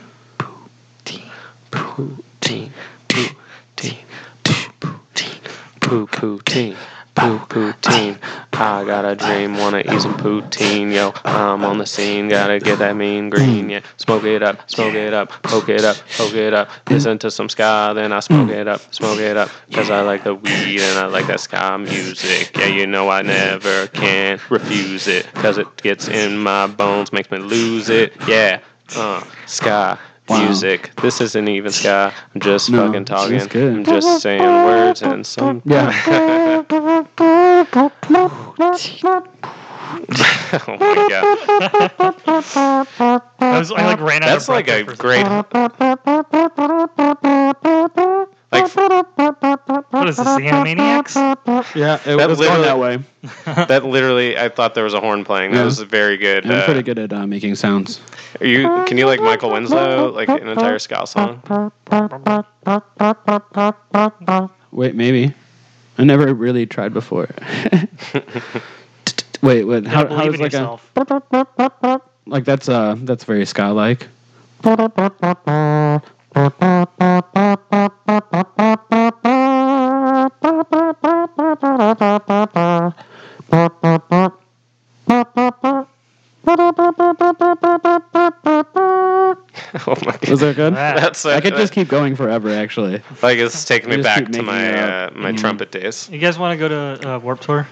Poutine. Poutine. I got a dream, wanna eat some poutine, yo. I'm on the scene, gotta get that mean green, yeah. Smoke it up, poke it up, poke it up. Listen to some ska, then I smoke it up, cause I like the weed and I like that ska music. Yeah, you know I never can refuse it, cause it gets in my bones, makes me lose it, yeah. Ska. Wow. Music. This isn't even ska. I'm just No, fucking talking. it's good. I'm just saying words and some. Yeah. Oh my god. I like ran out That's of like a breath great. Like What is this, the Animaniacs? Yeah, it That was going that way. that literally, I thought there was a horn playing. That Yeah. was very good. I'm pretty good at making sounds. Can you like Michael Winslow, like an entire ska song? Wait, maybe. I never really tried before. Wait, how Believe is in like yourself. like that's very ska like. Oh my god. Was that good? That's I could just keep going forever, actually. like it's taking me just back keep to making my it up. my trumpet days. You guys want to go to Warp Tour?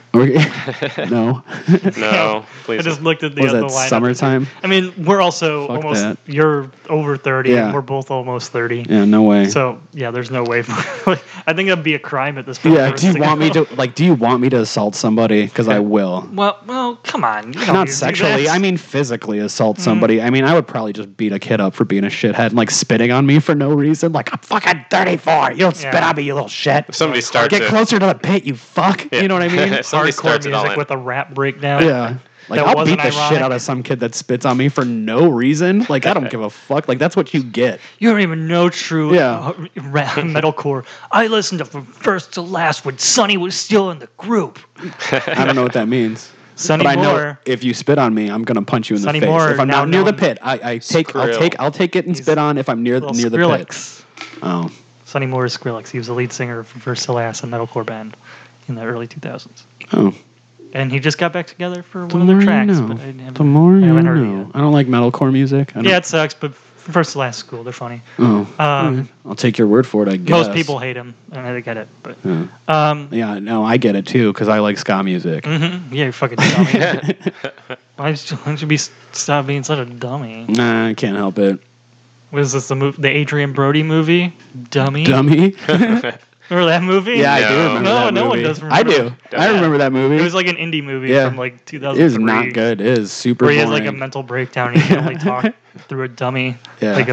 No. No, please. I just looked at the Was other that lineup. summertime? I mean, we're also Fuck almost. that. You're over 30, Yeah. and we're both almost 30. Yeah, no way. So yeah, there's no way. I think that'd be a crime at this point. Yeah, for us do you to want me go. to do you want me to assault somebody? Because I will. Well, come on. You don't need Not to do sexually. that. I mean, physically assault somebody. I mean, I would probably just beat a kid up for being a shithead and like spitting on me for no reason. Like, I'm fucking 34. You don't spit Yeah. on me, you little shit. If somebody starts Get it, closer to the pit, you fuck. Yeah. You know what I mean? If somebody hardcore starts it all music in. with a rap breakdown. Yeah. Like, That I'll wasn't beat the shit ironic. out of some kid that spits on me for no reason. Like, I don't give a fuck. Like, that's what you get. You don't even know true Yeah. metalcore. I listened to from first to last when Sonny was still in the group. I don't know what that means. Sonny But I know Moore. if you spit on me, I'm gonna punch you in Sonny the face. Moore, If I'm now not near the known- pit, I'll take it and He's spit on if I'm near Little the pit. Skrillex. Oh, Sonny Moore is Skrillex. He was the lead singer for First to Last, a metalcore band in the early 2000s. oh. And he just got back together for The one of their more tracks. you know. But I haven't, The more I you haven't heard it know. yet. I don't like metalcore music. I don't, Yeah, it sucks, but First to Last is cool. They're funny. Oh, Um, I'll take your word for it. I guess Most people hate him, and I get it. But Yeah, yeah, no, I get it too because I like ska music. yeah, you fucking dummy. Why don't you stop being such a dummy? Nah, I can't help it. What is this, the Adrian Brody movie? Dummy? Dummy. Remember that movie? Yeah, I do No. remember No, that no movie. one does remember I do. that. I remember that movie. It was like an indie movie Yeah. from like It 2003. is not good. It is super Where he has boring. like a mental breakdown and he can only talk through a dummy. Yeah. Like a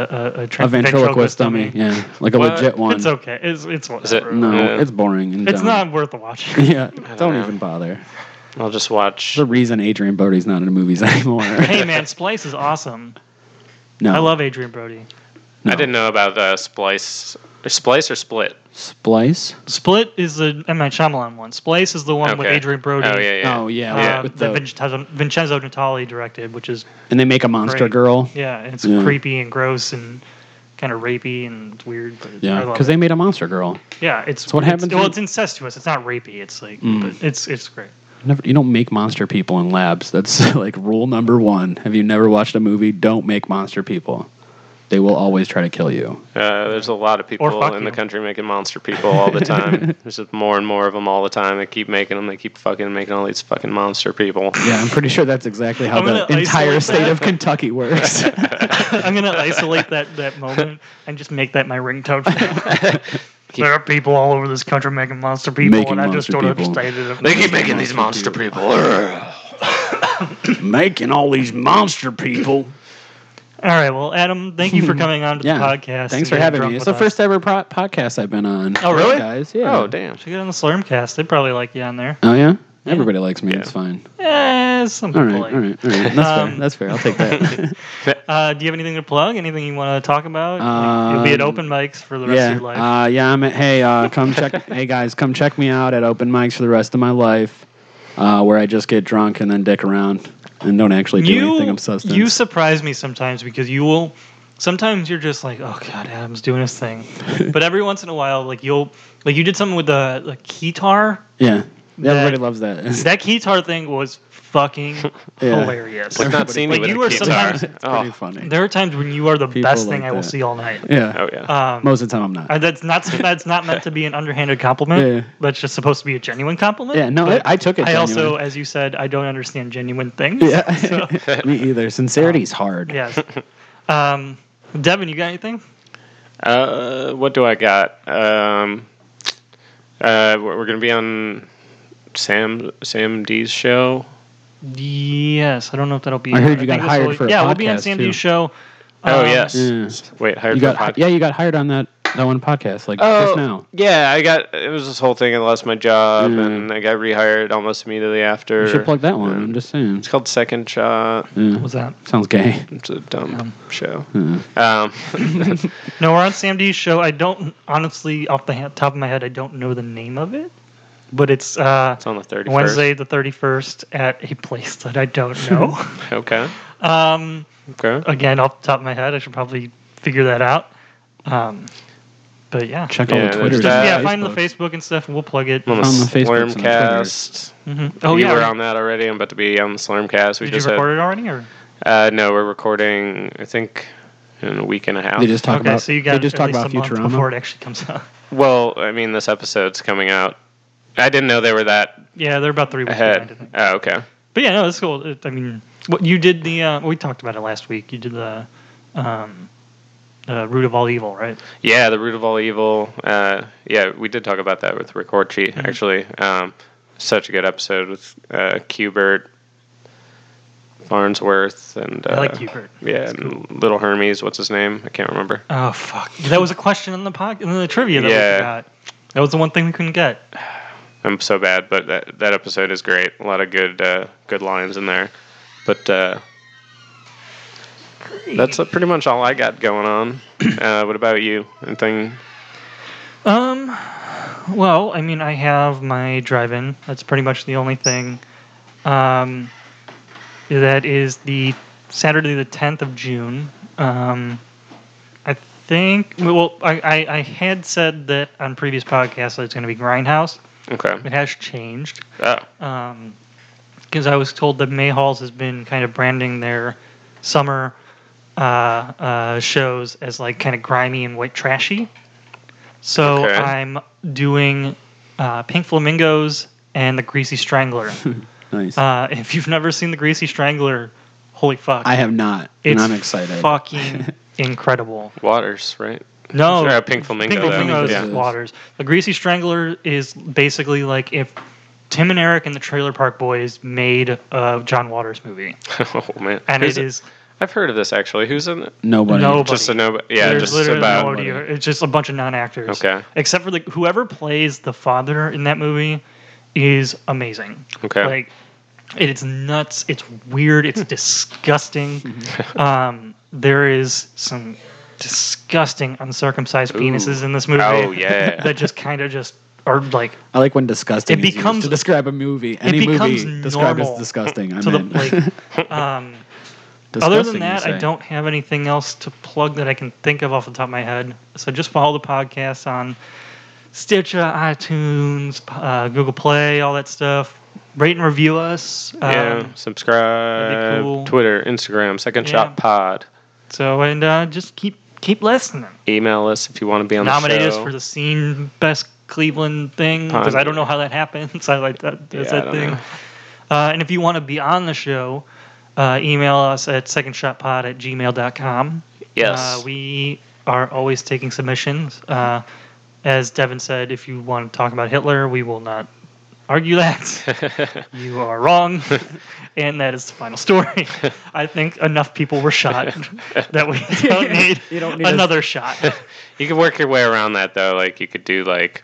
A ventriloquist dummy. Yeah, like a What? legit one. It's okay. It's Is it? whatever. No, Yeah. it's boring. And It's dumb. not worth watching. Yeah, don't know. even bother. I'll just watch. There's a reason Adrian Brody's not in movies anymore. Hey man, Splice is awesome. No, I love Adrian Brody. I didn't know about Splice. Splice or Split? Splice. Split is the M. Night Shyamalan one. Splice is the one with Okay. Adrian Brody. Oh, yeah. Oh yeah, with that the, Vincenzo Natali directed, which is and they make a monster great. girl. Yeah, it's Yeah. creepy and gross and kind of rapey and it's weird. But I Yeah, love because it. they made a monster girl. Yeah, it's So what happens Well, when- it's incestuous. It's not rapey. It's like, Mm. but it's great. You don't make monster people in labs. That's like rule number 1. Have you never watched a movie? Don't make monster people. They will always try to kill you. There's a lot of Or people fuck in the you. country making monster people all the time. There's just more and more of them all the time. They keep making them. They keep fucking making all these fucking monster people. Yeah, I'm pretty sure that's exactly how I'm the gonna entire isolate state that. of Kentucky works. I'm gonna isolate that moment and just make that my ringtone. There are people all over this country making monster people, Making and I just monster don't people. understand it. They keep making these monster people. Making all these monster people. All right, well, Adam, thank you for coming on to Yeah. the podcast. Thanks and for getting having drunk me. It's with the us. first ever podcast I've been on. Oh, really? Guys, yeah. Oh, damn. Should get on the Slurmcast. They probably like you on there. Oh, yeah? Everybody likes me. Yeah. It's fine. Some All people right, like. all right, all right. That's fair. Um, That's fair. I'll take that. Do you have anything to plug? Anything you want to talk about? Like, you'll be at open mics for the rest of your life. Come check. Hey guys, come check me out at open mics for the rest of my life, where I just get drunk and then dick around and don't actually do anything of substance. You surprise me sometimes because you will. Sometimes you're just like, oh god, Adam's doing his thing, but every once in a while, like you did something with the keytar. yeah, that- everybody loves that. That keytar thing was fucking Yeah. hilarious. I've not seen Like, you with you a are guitar. sometimes- It's pretty funny. There are times when you are the People best like thing I will that. see all night. Yeah. Oh, yeah. Most of the time I'm not. That's not meant to be an underhanded compliment. Yeah. That's just supposed to be a genuine compliment. Yeah, no, But I took it. I also, genuine. as you said, I don't understand genuine things. Yeah. Me either. Sincerity's hard. Yes. Devin, you got anything? What do I got? We're gonna be on Sam D's show. Yes. I don't know if that'll be. I heard you got think this hired will- for a Yeah, we'll be on podcast, Sam too. D's show. Oh yes. Yeah. Wait, hired You for a got podcast. you got hired on that one podcast like Oh, just now. yeah, it was this whole thing. I lost my job, Yeah. and I got rehired almost immediately after. You should plug that one. I'm just saying. It's called Second Shot. Yeah. What was that? Sounds gay. It's a dumb show. Yeah. No, we're on Sam D's show. I don't honestly, off the top of my head, I don't know the name of it, but it's It's on the 31st. Wednesday the 31st at a place that I don't know. Okay. Okay. Again, off the top of my head, I should probably figure that out. But yeah. Check all Yeah, the there's Twitters. that. Yeah, and find the Facebooks. Facebook and stuff, and we'll plug it. I'm on the On the Facebooks and the Slurmcast. Oh, you yeah. were on that already. I'm about to be on the Slurmcast. We Did just you record it already? Or? No, we're recording. I think in a week and a half. They just talk Okay, about. so you got they just at talk least about a month Futurama. before it actually comes out. Well, I mean, this episode's coming out. I didn't know they were that Yeah, they're about 3 weeks behind, I ahead. think. Oh, okay. But yeah, no, that's cool. I mean, what you did we talked about it last week. You did the root of all evil, right? Yeah, the root of all evil. Yeah, we did talk about that with Record Cheat, actually. Such a good episode with Qbert, Farnsworth, and I like Hubert. yeah, and Little Hermes. What's his name? I can't remember. Oh fuck! That was a question in the trivia that we Yeah. forgot. That was the one thing we couldn't get. I'm so bad, but that episode is great. A lot of good lines in there. But that's pretty much all I got going on. What about you? Anything? Well, I mean, I have my drive-in. That's pretty much the only thing. That is the Saturday, the 10th of June. I think. Well, I had said that on previous podcasts that it's going to be Grindhouse. Okay. It has changed. Oh. Because I was told that Mayhalls has been kind of branding their summer shows as like kind of grimy and white trashy. So Okay. I'm doing Pink Flamingos and the Greasy Strangler. Nice. If you've never seen the Greasy Strangler, holy fuck! I have not, It's and I'm excited. fucking incredible. Waters, right? No, Sure, Pink Flamingo. Pink Flamingos Yeah. is Waters. The Greasy Strangler is basically like if Tim and Eric and the Trailer Park Boys made a John Waters movie, Oh man. and Who's it it? is I've heard of this actually. Who's in it? Nobody. Nobody. Just a no. Yeah, There's just literally about. nobody. It's just a bunch of non-actors. Okay. Except for whoever plays the father in that movie is amazing. Okay. Like, it's nuts. It's weird. It's disgusting. There is some disgusting uncircumcised penises in this movie. Oh, yeah. That just kind of just are like I like when disgusting It is becomes- used to describe a movie. Any becomes movie described as normal disgusting. I'm to the in. like. Other Disgusting, than you that, I say. don't have anything else to plug that I can think of off the top of my head. So just follow the podcast on Stitcher, iTunes, Google Play, all that stuff. Rate and review us. Subscribe. that'd be cool. Twitter, Instagram, Second Yeah. Shot Pod. So and just keep listening. Email us if you want to be on Nominate the us show. for the Scene Best Cleveland thing because I don't know how that happens. I like that. That's Yeah, I that don't thing. know. And if you want to be on the show, email us at secondshotpod@gmail.com. Yes. We are always taking submissions. As Devin said, if you want to talk about Hitler, we will not argue that. You are wrong. And that is the final story. I think enough people were shot that we don't need, You don't need another shot. You could work your way around that, though. Like, you could do,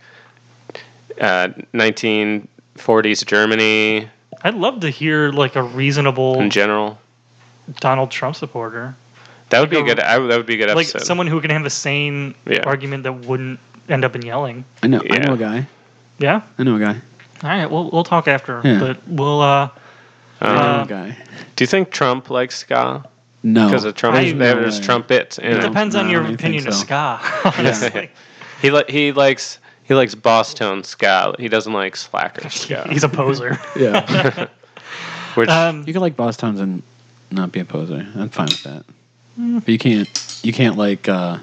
1940s Germany I'd love to hear like a reasonable in general. Donald Trump supporter. That would be a Like good. That would be a good Like episode. someone who can have a sane Yeah. argument that wouldn't end up in yelling. I know Yeah. a guy. Yeah? I know a guy. All right, we'll talk after. Yeah. But we'll I know Uh, a guy. Do you think Trump likes ska? No. Because of Trump, I- there's trumpets in it it. depends on No, I your don't opinion think of so. ska. Honestly. He likes boss tone ska. He doesn't like slacker ska. He's a poser. Yeah. Which You can like boss tones and not be a poser. I'm fine with that. But you can't like no,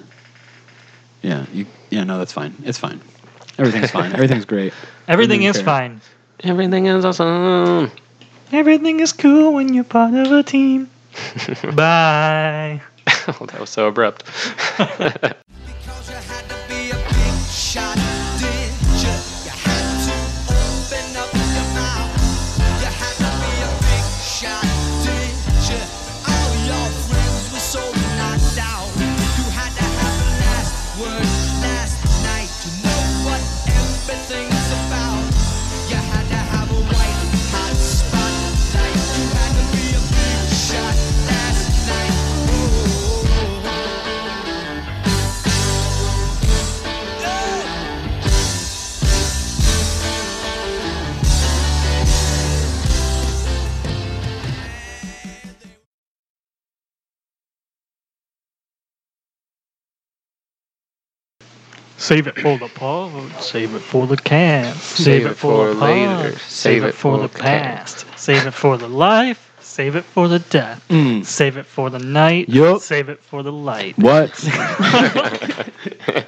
that's fine. It's fine. Everything's fine. Everything's great. Everything Don't is care. fine. everything is awesome. Everything is cool when you're part of a team. Bye. Oh, that was so abrupt. Because you had to be a big shot, did you? You had to open up your mouth. You had to be a big shot, did you? All your friends were so knocked out. You had to have the last word last night to know what everything's about. You had to have a white hot spotlight. You had to be a big shot last night. Save it for the pod. Save it for the cast. Save it for the later. pod. Save it for the past. Save it for the life. Save it for the death. Save it for the night. Yup. Save it for the light. What?